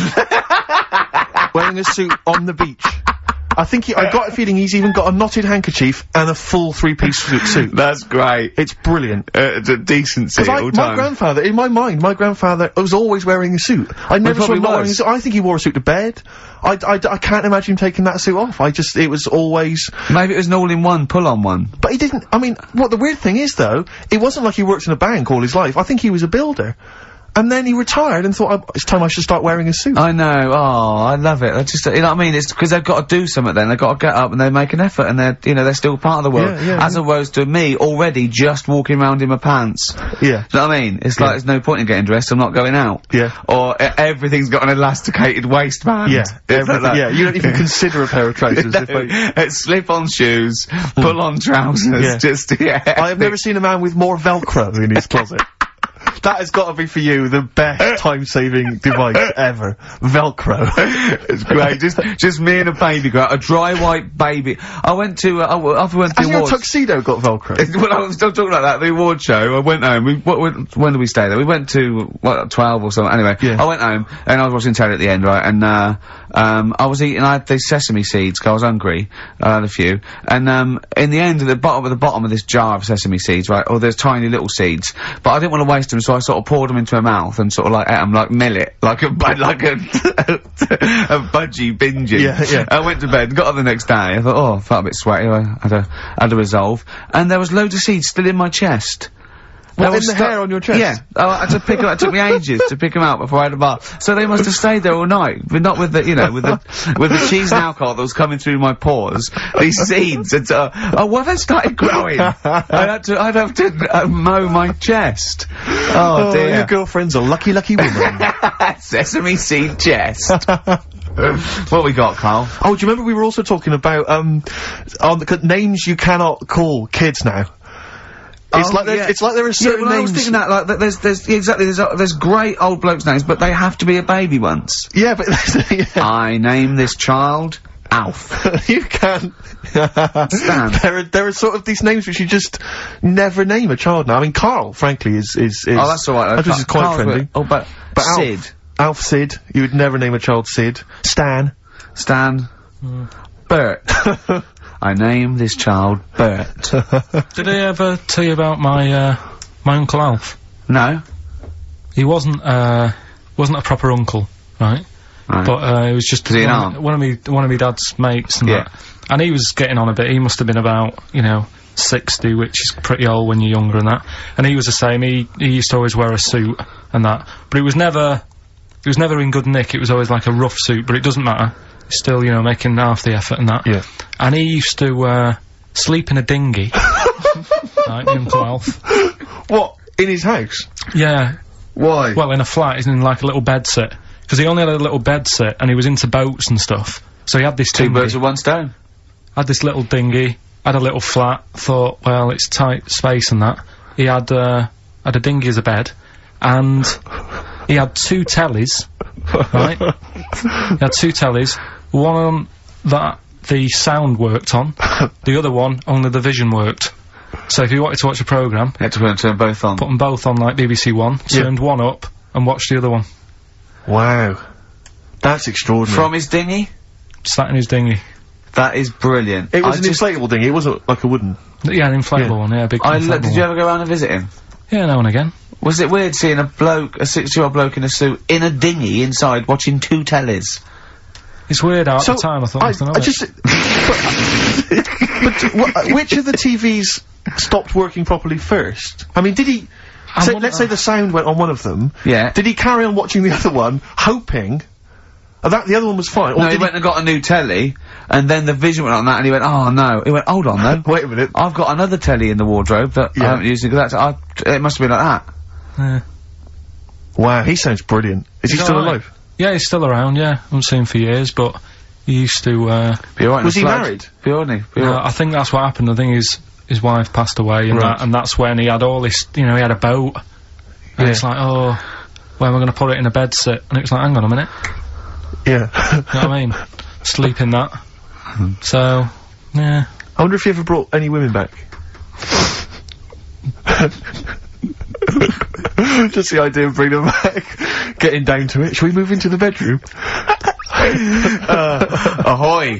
Wearing a suit on the beach. I think he, I got a feeling he's even got a knotted handkerchief and a full three-piece suit. suit. That's great. It's brilliant. Uh, it's a decency Because all my time. grandfather, in my mind, my grandfather was always wearing a suit. I never saw probably him not wearing a was. suit. I think he wore a suit to bed. I, I, I can't imagine him taking that suit off. I just, it was always... Maybe it was an all-in-one, pull-on one. But he didn't, I mean, what the weird thing is though, it wasn't like he worked in a bank all his life. I think he was a builder. And then he retired and thought, oh, it's time I should start wearing a suit. I know. Oh, I love it. That's just, you know what I mean? It's because they've got to do something then. They've got to get up and they make an effort and they're, you know, they're still part of the world. Yeah, yeah, As yeah. opposed to me already just walking around in my pants. Yeah. Do you know what I mean? It's like there's no point in getting dressed, I'm not going out. Yeah. Or uh, everything's got an elasticated waistband. Yeah, It's like everything, that. yeah, you don't even consider a pair of trousers. No, if I, it's slip-on shoes, pull-on trousers, Yeah. just, yeah. I have never seen a man with more Velcro in his closet. That has got to be for you the best time-saving device ever. Velcro. It's great. Just, just me and a baby girl, a dry white baby. I went to, uh, I w- after we went to Has the your awards. tuxedo got Velcro? Well, I was still talking about that, the award show. I went home. We, what, what, when did we stay there? We went to, what, twelve or something. Anyway, Yeah. I went home, and I was watching telly at the end, right, and, uh, um, I was eating, I had these sesame seeds, 'cause I was hungry. I had a few. And, um, in the end, at the bottom, at the bottom of this jar of sesame seeds, right, or there's tiny little seeds, but I didn't want to waste them, so I sort of poured them into my mouth and sort of like ate them like millet, like a, bu- like a, a budgie binging. Yeah, yeah. I went to bed, got up the next day, I thought, oh, I felt a bit sweaty, I had a, had a resolve, and there was loads of seeds still in my chest. What, They in were the stu- hair on your chest? Yeah. Oh, I had to pick them up, it took me ages to pick them out before I had a bath. So they must have stayed there all night, but not with the, you know, with the, with the cheese and alcohol that was coming through my pores. These seeds, and, uh, oh, well, they started growing. I had to, I'd have to uh, mow my chest. Oh, Oh, dear. your girlfriend's a lucky, lucky woman. Sesame seed chest. What we got, Carl? Oh, do you remember we were also talking about, um, on the, c- names you cannot call kids now? It's Oh, like there's, yeah. it's like there are Yeah, certain well, I was names. thinking that, like, that there's, there's, exactly, there's, uh, there's great old blokes' names, but they have to be a baby once. Yeah, but yeah. I name this child Alf. you can. Stan. There are there are sort of these names which you just never name a child now. I mean, Carl, frankly, is is, is Oh, that's alright. That is quite Carl's friendly. with- Oh, but, But Alf. Sid. Alf Sid. You would never name a child Sid. Stan. Stan. Bert. I name this child Bert. Did I ever tell you about my, uh, my Uncle Alf? No? He wasn't, uh, wasn't a proper uncle, right? Right. But, uh, he was just Was he an one, aunt? of, one of me, one of me dad's mates and Yeah. that. And he was getting on a bit. He must have been about, you know, sixty, which is pretty old when you're younger and that. And he was the same. He, he used to always wear a suit and that. But it was never, it was never in good nick. It was always like a rough suit, but it doesn't matter. He's still, you know, making half the effort and that. Yeah. And he used to, uh, sleep in a dinghy. Right, Uncle Alf. What? In his house? Yeah. Why? Well, in a flat, he's in like a little bed sit. Because he only had a little bed sit, and he was into boats and stuff. So he had this Two dinghy. birds with one stone. Had this little dinghy, had a little flat, thought, well, it's tight space and that. He had, uh, had a dinghy as a bed, and he had two tellies, right? He had two tellies, one on that the sound worked on, the other one only the vision worked. So if you wanted to watch a programme, You had to put them turn both on. put them both on like B B C One, turned one up, and watched the other one. Wow. That's extraordinary. From his dinghy? Sat in his dinghy. That is brilliant. it was I an just- inflatable thing, it wasn't like a wooden. Yeah, an inflatable Yeah. one, yeah, a big I inflatable lo- did one. you ever go around and visit him? Yeah, now and again. Was it weird seeing a bloke, a six-year-old bloke in a suit, in a dinghy inside watching two tellies? It's weird out So, at the time, I thought, I, I, don't know I it. just... but, but wh- which of the T Vs stopped working properly first? I mean, did he... I Say, wonder- let's say the sound went on one of them. Yeah. Did he carry on watching the other one, hoping uh, that the other one was fine? Or No, he did went and got a new telly, and then the vision went on that, and he went, oh no. He went, hold on though. Wait a minute. I've got another telly in the wardrobe that I Yeah. haven't used because that's, I, it must have been like that. Yeah. Wow, he sounds brilliant. Is he He's still alright. alive? Yeah, he's still around, yeah. I haven't seen him for years, but he used to, uh... Be alright in Was a he sledge. married? Be alright, be no, alright. I think that's what happened. I think his, his wife passed away, and Right. that, and that's when he had all this, you know, he had a boat. And Yeah. it's like, oh, where am I gonna put it in a bed sit? And it was like, hang on a minute. Yeah. You know what I mean? Sleep in that. So, yeah. I wonder if he ever brought any women back. Just the idea of bringing them back, getting down to it. Shall we move into the bedroom? Uh, ahoy!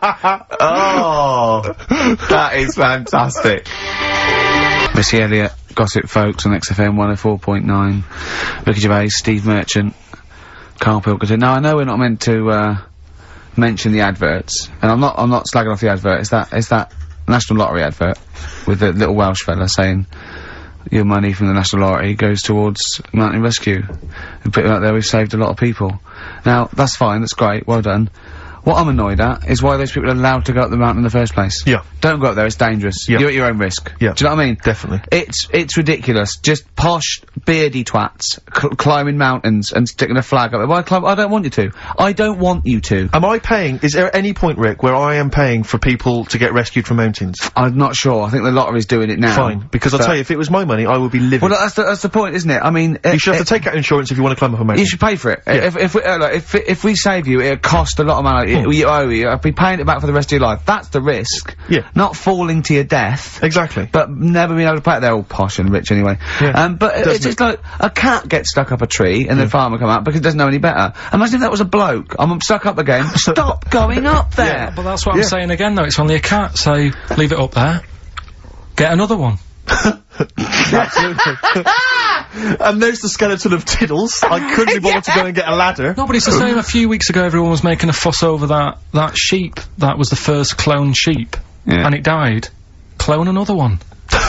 Oh, that is fantastic. Missy Elliott, Gossip Folks on X F M one oh four point nine. Ricky Gervais, Steve Merchant, Carl Pilkington. Now I know we're not meant to uh, mention the adverts, and I'm not. I'm not slagging off the advert. It's that. It's that National Lottery advert with the little Welsh fella saying, "Your money from the National Lottery goes towards Mountain Rescue." And put it out there, we've saved a lot of people. Now that's fine. That's great. Well done. What I'm annoyed at is why those people are allowed to go up the mountain in the first place. Yeah. Don't go up there, it's dangerous. Yeah. You're at your own risk. Yeah. Do you know what I mean? Definitely. It's, it's ridiculous. Just posh, beardy twats cl climbing mountains and sticking a flag up there. Why climb? I don't want you to. I don't want you to. Am I paying, is there any point, Rick, where I am paying for people to get rescued from mountains? I'm not sure. I think the lottery's doing it now. Fine. Because I'll But- tell you, if it was my money, I would be livid. Well, that's the, that's the point, isn't it? I mean, you it- should have it- to take out insurance if you want to climb up a mountain. You should pay for it. If if we uh, like, if if we save you, it'll cost a lot of money. Hmm. It, you owe you. I'll be paying it back for the rest of your life. That's the risk. Yeah. Not falling to your death. Exactly. But never being able to pay it. They're all posh and rich anyway. Yeah. Um, but Doesn't it's just like a cat gets stuck up a tree and the farmer come out because it doesn't know any better. Imagine if that was a bloke. I'm stuck up again. Stop going up there. But that's what Yeah. I'm saying again, though. It's only a cat, so leave it up there. Get another one. Absolutely. And there's the skeleton of Tiddles. I couldn't be bothered to go and get a ladder. No, but it's the same. A few weeks ago, everyone was making a fuss over that, that sheep. That was the first clone sheep. Yeah. And it died. Clone another one.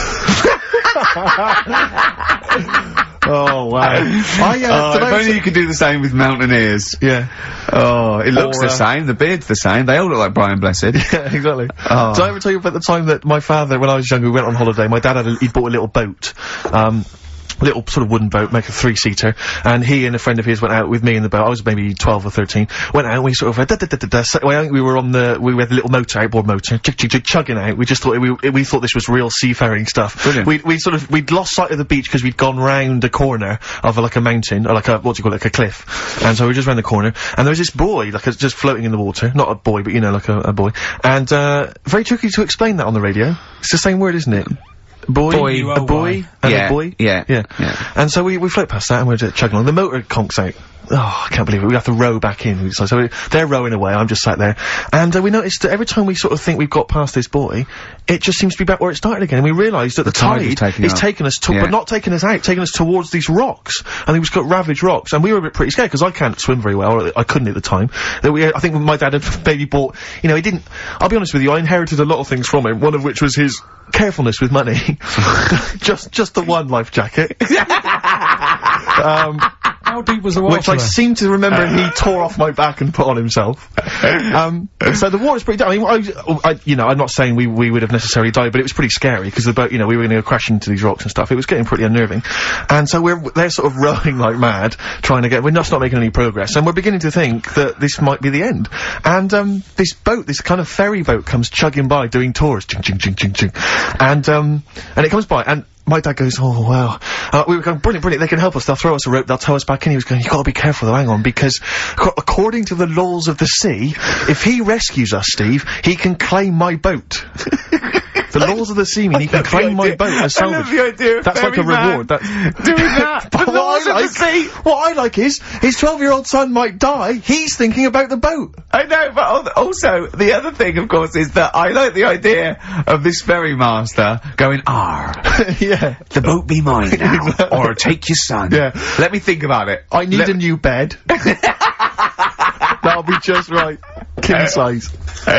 Oh, wow. I, uh, Oh, did if I only say- you could do the same with mountaineers. Yeah. Oh, it looks Or, the uh, same. The beard's the same. They all look like Brian Blessed. Yeah, exactly. Oh. Did I ever tell you about the time that my father, when I was younger, we went on holiday, my dad had a, he'd bought a little boat, um, little sort of wooden boat, make a three-seater, and he and a friend of his went out with me in the boat. I was maybe twelve or thirteen. Went out and we sort of, uh, da, da, da, da, da, so, I think we were on the, we had the little motor, outboard motor, chug, chug, chug, chugging out. We just thought, we, we thought this was real seafaring stuff. Brilliant. We, we sort of, we'd lost sight of the beach because we'd gone round a corner of a, like a mountain, or like a, what do you call it, like a cliff. And so we were just round the corner, and there was this boy, like, a, just floating in the water. Not a boy, but you know, like a, a boy. And, uh, very tricky to explain that on the radio. It's the same word, isn't it? Boy, Boy. a boy, and Yeah, a boy. yeah, yeah, yeah. And so we we float past that and we're just chugging along. The motor conks out. Oh, I can't believe it. We have to row back in. So, so we, they're rowing away. I'm just sat there, and uh, we noticed that every time we sort of think we've got past this boy, it just seems to be back where it started again. And we realised that the, tide is tide taking is up. taking us to, Yeah. but not taking us out, taking us towards these rocks. And we've got ravaged rocks, and we were a bit pretty scared because I can't swim very well. Or I couldn't at the time. That we, I think my dad had maybe bought. You know, he didn't. I'll be honest with you. I inherited a lot of things from him. One of which was his carefulness with money. just, just the one life jacket. um. How deep was the water? Which I there? seem to remember he tore off my back and put on himself. Um, so the water's pretty, I mean, I, I, you know, I'm not saying we, we would have necessarily died, but it was pretty scary, because the boat, you know, we were gonna go crashing into these rocks and stuff. It was getting pretty unnerving. And so we're, they're sort of rowing like mad, trying to get, we're just not making any progress, and we're beginning to think that this might be the end. And, um, this boat, this kind of ferry boat comes chugging by doing tours, ching, ching, ching, ching, ching. And, um, and it comes by, and my dad goes, oh, wow. Uh, we were going, brilliant, brilliant, they can help us, they'll throw us a rope, they'll tow us back in. He was going, you've got to be careful though, hang on, because ac according to the laws of the sea, if he rescues us, Steve, he can claim my boat. The laws of the sea mean he can claim my boat as salvage. I love the idea of That's like a reward. That's doing that. But The what laws I of the like, sea. what I like is, his twelve-year-old son might die, he's thinking about the boat. I know, but al- also, the other thing, of course, is that I like the idea of this ferry master going, "Ah, Yeah. the boat be mine now, or take your son." Yeah. Let me think about it. I need Let- a new bed. That'll be just right. King size.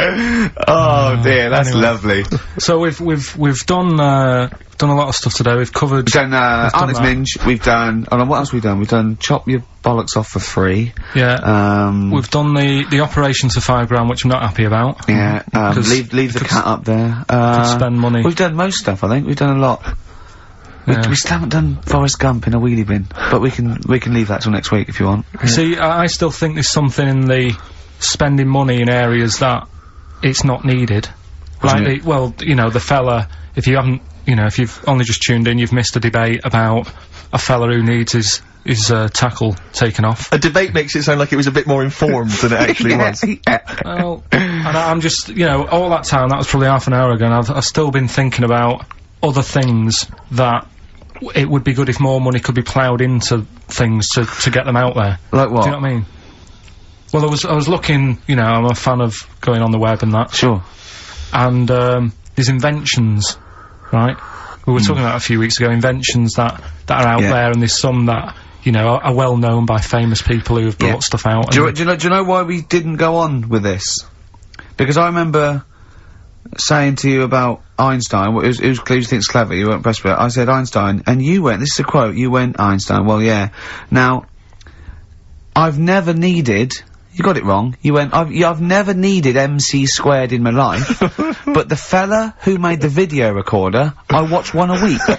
Oh dear, that's anyway. lovely. So we've we've we've done uh, done a lot of stuff today. We've covered. We've done, uh, done Onyx that. Minge, we've done, oh no, what else have we done? We've done Chop Your Bollocks Off for Free. Yeah. Um, We've done the the operation to five grand, which I'm not happy about. yeah, um, 'Cause leave, leave the could cat up there. Uh, spend money. We've done most stuff, I think. We've done a lot. We, Yeah. we still haven't done Forrest Gump in a wheelie bin, but we can, we can leave that till next week if you want. See, I, I still think there's something in the spending money in areas that it's not needed. Wasn't Like, it? the, well, you know, the fella. If you haven't, you know, if you've only just tuned in, you've missed a debate about a fella who needs his his uh, tackle taken off. A debate makes it sound like it was a bit more informed than it actually was. Well, and I, I'm just, you know, all that time, that was probably half an hour ago, and I've, I've still been thinking about other things that w it would be good if more money could be ploughed into things to, to get them out there. Like what? Do you know what I mean? Well, I was, I was looking, you know, I'm a fan of going on the web and that, Sure. and, um, there's inventions, right? We were talking about a few weeks ago, inventions that, that are out Yeah. there, and there's some that, you know, are, are well known by famous people who have brought Yeah. stuff out. Do you, and- do you know, do you know why we didn't go on with this? Because I remember saying to you about Einstein, wh- who's, who's, who thinks clever, you weren't impressed with it. I said Einstein, and you went, this is a quote, you went Einstein, well yeah. Now, I've never needed, you got it wrong, you went, I've, yeah, I've never needed M C squared in my life, but the fella who made the video recorder, I watch one a week.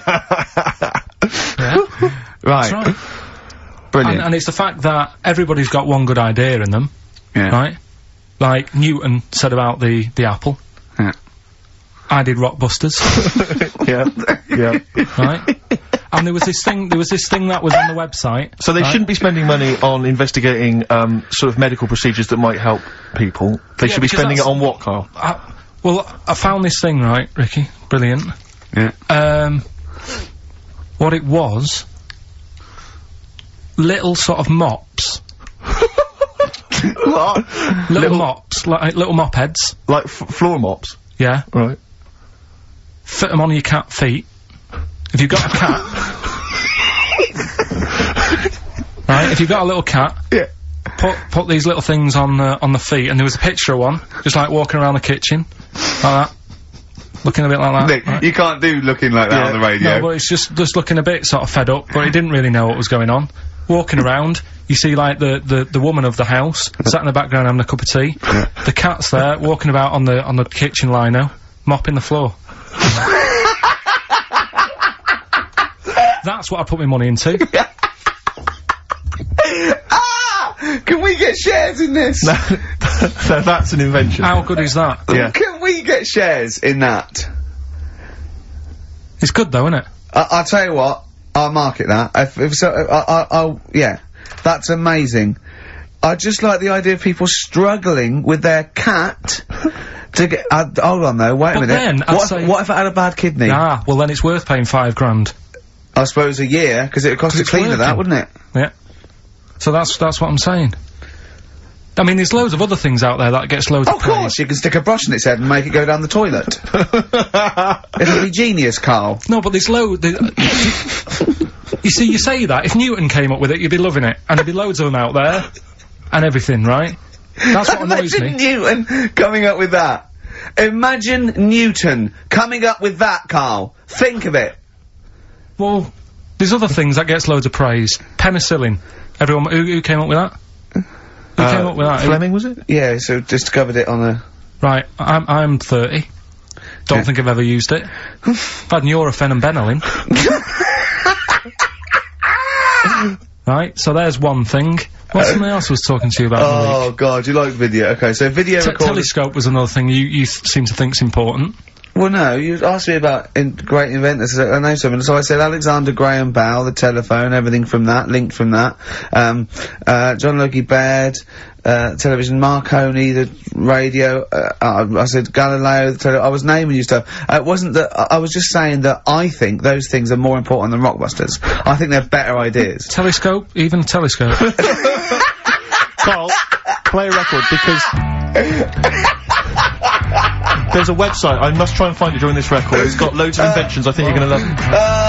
yeah. Right. That's right. Brilliant. And, and it's the fact that everybody's got one good idea in them, yeah. right? Like Newton said about the, the apple. Yeah. I did Rockbusters, Yeah. Yeah. right? And there was this thing, there was this thing that was on the website. So they right? shouldn't be spending money on investigating, um, sort of medical procedures that might help people. They Yeah, should be because spending it that's- on what, Carl? I, well, I found this thing, right, Ricky? Brilliant. Yeah. Um, what it was, little sort of mops. What? Little, mops, like little mop heads. Like f floor mops? Yeah. Right. Fit them on your cat feet. If you've got a cat. Right, if you've got a little cat. Yeah. Put, put these little things on the, on the feet, and there was a picture of one, just like walking around the kitchen. Like that. Looking a bit like that. Nick, right? you can't do looking like that Yeah. on the radio. No, but it's just, just looking a bit sort of fed up, but he didn't really know what was going on. Walking around, you see like the, the, the woman of the house, sat in the background having a cup of tea. The cat's there, walking about on the, on the kitchen lino, mopping the floor. That's what I put my money into. Ah! Can we get shares in this? Now, that's an invention. How good is that? Yeah. Can we get shares in that? It's good though, isn't it? I I'll tell you what, I'll market that. If, if so, I, I, I'll, yeah. That's amazing. I just like the idea of people struggling with their cat to get, uh, hold on though, wait a But minute. then, I'd what, say- if, what if I had a bad kidney? Ah, well then it's worth paying five grand. I suppose a year, because it would cost a it's cleaner that, working. wouldn't it? Yeah. So that's, that's what I'm saying. I mean, there's loads of other things out there that gets loads Of of praise. course, you can stick a brush in its head and make it go down the toilet. It'll be genius, Carl. No, but there's loads. You see, you say that, if Newton came up with it, you'd be loving it. And there'd be loads of them out there, and everything, right? That's what annoys Imagine me. Newton coming up with that. Imagine Newton coming up with that, Carl. Think of it. Well, there's other things that gets loads of praise. Penicillin. Everyone, who, who came up with that? Who came up with that? Who- Fleming, was it? Yeah, so discovered it on a... Right, I'm, I'm thirty. Don't Yeah. think I've ever used it. I've had Nurofen and Benylin. Right, so there's one thing. What's something else I was talking to you about in the week? Oh, God, you like video. Okay, so video Te- recorder... telescope was another thing you, you th seem to think's important. Well, no, you asked me about in great inventors. I know something, so I said Alexander Graham Bell, the telephone, everything from that, linked from that. Um, uh, John Logie Baird, uh, television, Marconi, the radio. Uh, uh, I said Galileo, the tele- I was naming you stuff. Uh, it wasn't that. I, I was just saying that I think those things are more important than Rockbusters. I think they're better ideas. Telescope, even telescope. Carl, play a record because. There's a website, I must try and find it during this record. It's got loads of inventions, I think you're gonna love it.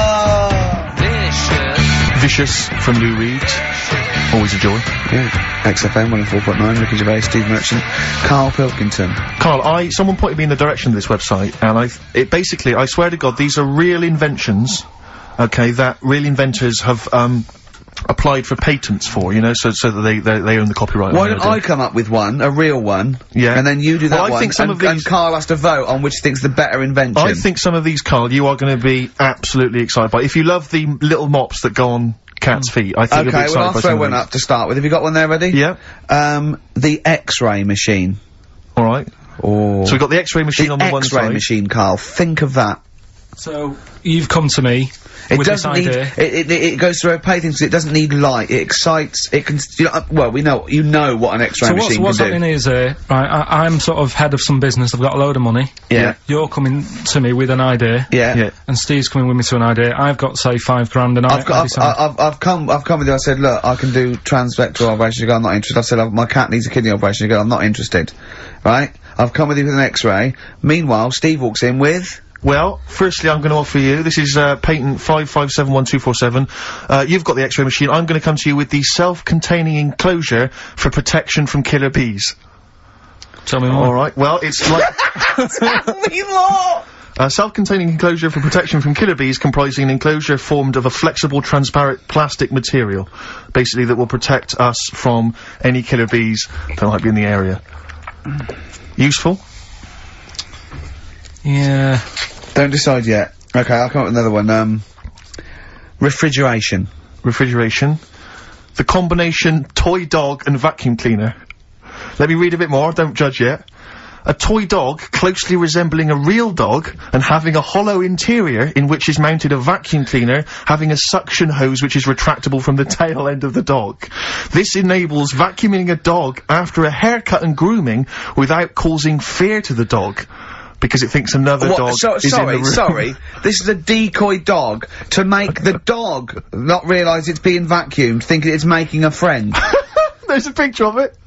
Uh, Vicious from Lou Reed. Always a joy. yeah. X F M one oh four point nine, Ricky Gervais, Steve Merchant, Carl Pilkington. Carl, I, someone pointed me in the direction of this website, and I, it basically, I swear to God, these are real inventions, okay, that real inventors have, um, applied for patents for, you know, so so that they they, they own the copyright. Why on don't the I idea. come up with one, a real one, Yeah. and then you do that Well, I one, think some and, of these- and Carl has to vote on which thinks the better invention. I think some of these, Carl, you are going to be absolutely excited by. If you love the little mops that go on cats' feet, I think you'll be Okay, excited well I'll by throw some one of up to start with. Have you got one there ready? these. Yeah. Um, the X-ray machine. All right. Oh. So we've got the X-ray machine the on the one X-ray side. machine, Carl. Think of that. So, you've come to me It with this doesn't need. idea. It, it, it goes through opaque things. It doesn't need light. It excites. It can. You know, uh, well, we know. You know what an X-ray So what's, machine what's can do. happening is, uh, right, I, I'm sort of head of some business, I've got a load of money. Yeah. You're coming to me with an idea. Yeah. Yeah. And Steve's coming with me to an idea. I've got, say, five grand and I, I've I got. I've, decide. I've, I've come. I've come with you. I said, look, I can do transrectal operation. You go, I'm not interested. I said, oh, my cat needs a kidney operation. You go, I'm not interested. Right? I've come with you with an X-ray. Meanwhile, Steve walks in with. Well, firstly, I'm going to offer you, this is, uh, patent five five seven one two four seven. Uh, you've got the X-ray machine. I'm going to come to you with the self-containing enclosure for protection from killer bees. Tell me more. Alright, well, it's like... Tell me more. A self-containing enclosure for protection from killer bees comprising an enclosure formed of a flexible, transparent plastic material, basically that will protect us from any killer bees that might be in the area. Useful? Yeah. Don't decide yet. Okay, I'll come up with another one. Um, refrigeration. Refrigeration. The combination toy dog and vacuum cleaner. Let me read a bit more, don't judge yet. A toy dog closely resembling a real dog and having a hollow interior in which is mounted a vacuum cleaner having a suction hose which is retractable from the tail end of the dog. This enables vacuuming a dog after a haircut and grooming without causing fear to the dog. Because it thinks another What, dog so, is sorry, in the room. sorry. This is a decoy dog to make the dog not realise it's being vacuumed, thinking it's making a friend. There's a picture of it.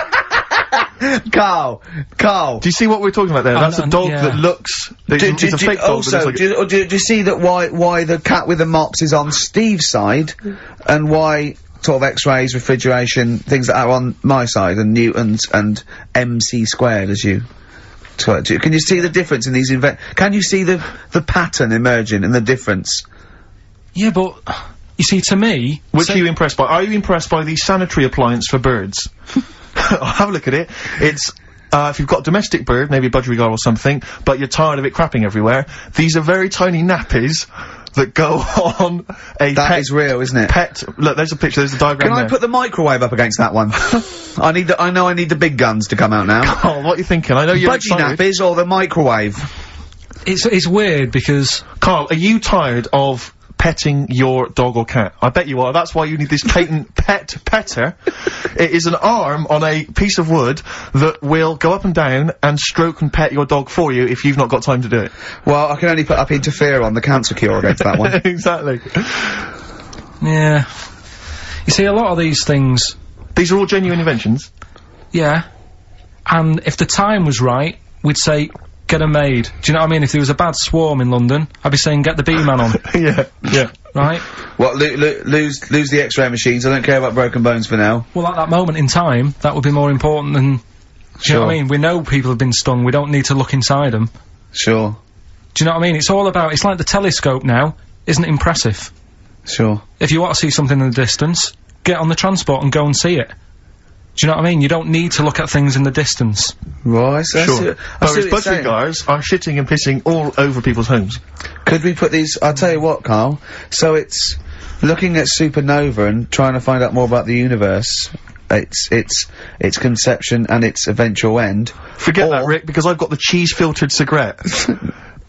Carl, Carl. Do you see what we're talking about there? Oh, That's no, a dog yeah. that looks... It's, Do, a- do, it's a do, fake dog that also, looks like do, you- do, do you see that why why the cat with the mops is on Steve's side, and why sort of X-rays, refrigeration, things that are on my side, and Newtons and M C squared, as you. So, do, can you see the difference in these invent? Can you see the the pattern emerging and the difference? Yeah, but, you see, to me... Which say- are you impressed by? Are you impressed by the sanitary appliance for birds? Have a look at it. It's, uh, if you've got a domestic bird, maybe a budgerigar or something, but you're tired of it crapping everywhere, these are very tiny nappies that go on a That pet... is real, isn't it? Pet... Look, there's a picture, there's a diagram Can there. I put the microwave up against that one? I need the, I know I need the big guns to come out now. Oh, what are you thinking? I know you're Budgie excited. nappies or the microwave? It's, it's weird because... Carl, are you tired of petting your dog or cat? I bet you are. That's why you need this patent pet petter. It is an arm on a piece of wood that will go up and down and stroke and pet your dog for you if you've not got time to do it. Well, I can only put up interfere on the cancer cure against that one. Exactly. Yeah. You see, a lot of these things... These are all genuine inventions. Yeah. And if the time was right, we'd say, get 'em made. Do you know what I mean? If there was a bad swarm in London, I'd be saying, get the bee man on. Yeah, yeah. Right? What, lo lo lose, lose the X-ray machines, I don't care about broken bones for now. Well, at that moment in time, that would be more important than... Do you know what I Sure. mean? We know people have been stung, we don't need to look inside them. Sure, Do you know what I mean? It's all about... It's like the telescope now, isn't it impressive? sure. If you want to see something in the distance, get on the transport and go and see it. Do you know what I mean? You don't need to look at things in the distance. Right, I see, I see, Sure. I see Whereas what you're saying. budgerigars are shitting and pissing all over people's homes. Could we put these, I'll tell you what, Carl, so it's looking at supernova and trying to find out more about the universe, its, its, its conception and its eventual end. Forget Or- that, Rick, because I've got the cheese-filtered cigarette.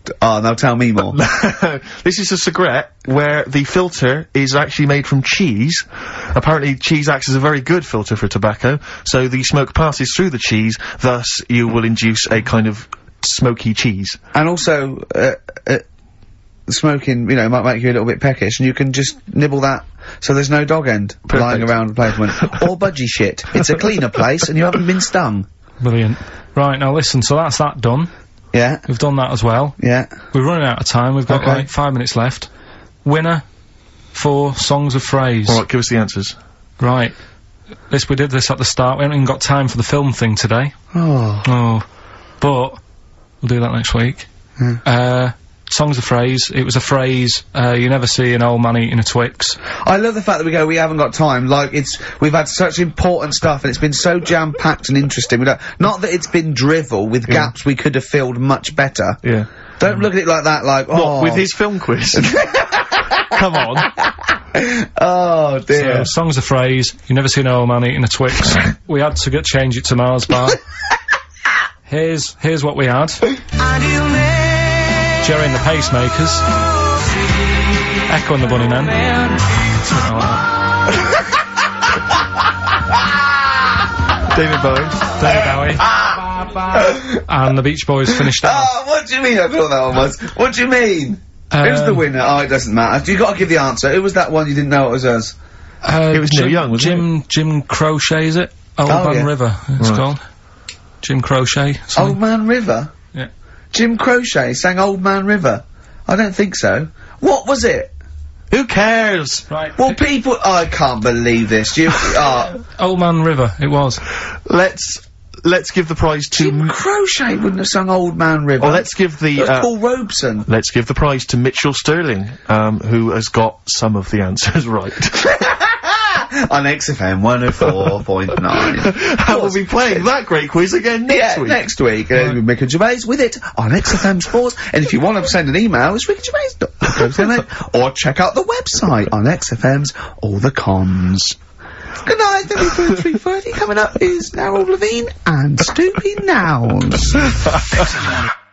Oh, now tell me more. This is a cigarette where the filter is actually made from cheese. Apparently cheese acts as a very good filter for tobacco, so the smoke passes through the cheese, thus you will induce a kind of smoky cheese. And also, uh, uh, smoking, you know, might make you a little bit peckish, and you can just nibble that so there's no dog end Perfect. lying around the pavement. Or budgie shit. It's a cleaner place, and you haven't been stung. Brilliant. Right, now listen, so that's that done. Yeah, We've done that as well. yeah. We're running out of time. We've got Okay. like five minutes left. Winner for Songs of Phrase. Alright, give us the answers. Right. This, we did this at the start. We haven't even got time for the film thing today. Oh. Oh. But, we'll do that next week. Hmm. Uh, Songs of Phrase. It was a phrase, uh, you never see an old man eating a Twix. I love the fact that we go, we haven't got time, like, it's, we've had such important stuff, and it's been so jam-packed and interesting, we don't, not that it's been drivel, with gaps we could have filled much better. Yeah. Don't look at it like that, like, oh. What, with his film quiz? Come on. Oh, So, dear. Songs of Phrase. You never see an old man eating a Twix. We had to get, change it to Mars Bar. Here's, here's what we had. Jerry and the Pacemakers. Echo and the Bunnymen. Something like that. David Bowie. David Bowie. And the Beach Boys finished off. Oh, what do you mean I thought that one was? What do you mean? Um, Who's the winner? Oh, it doesn't matter. You gotta give the answer. Who was that one you didn't know it was us? Uh, It was Neil Jim, Young, wasn't Jim, Jim Crochet, is it? Old Oh, Man yeah. River, it's Right. called. Jim Crochet. something. Old Man River? Yeah. Jim Crochet sang Old Man River? I don't think so. What was it? Who cares? Right. Well, people- I can't believe this. You- uh, Old Man River, it was. Let's, let's give the prize to... Jim Crochet wouldn't have sung Old Man River. Or let's give the, It was uh, Paul Robeson. let's give the prize to Mitchell Sterling, um, who has got some of the answers right. On X F M one oh four point nine. And we'll be playing that great quiz again next Yeah, week. next week. Uh, with Mick and Gervais with it on X F M Sports. And if you want to send an email, it's rick and gervais dot co. Or check out the website on X F M's All the Cons. Good night, thirty-two, three thirty. Coming up is Harold Levine and Stoopy Nouns.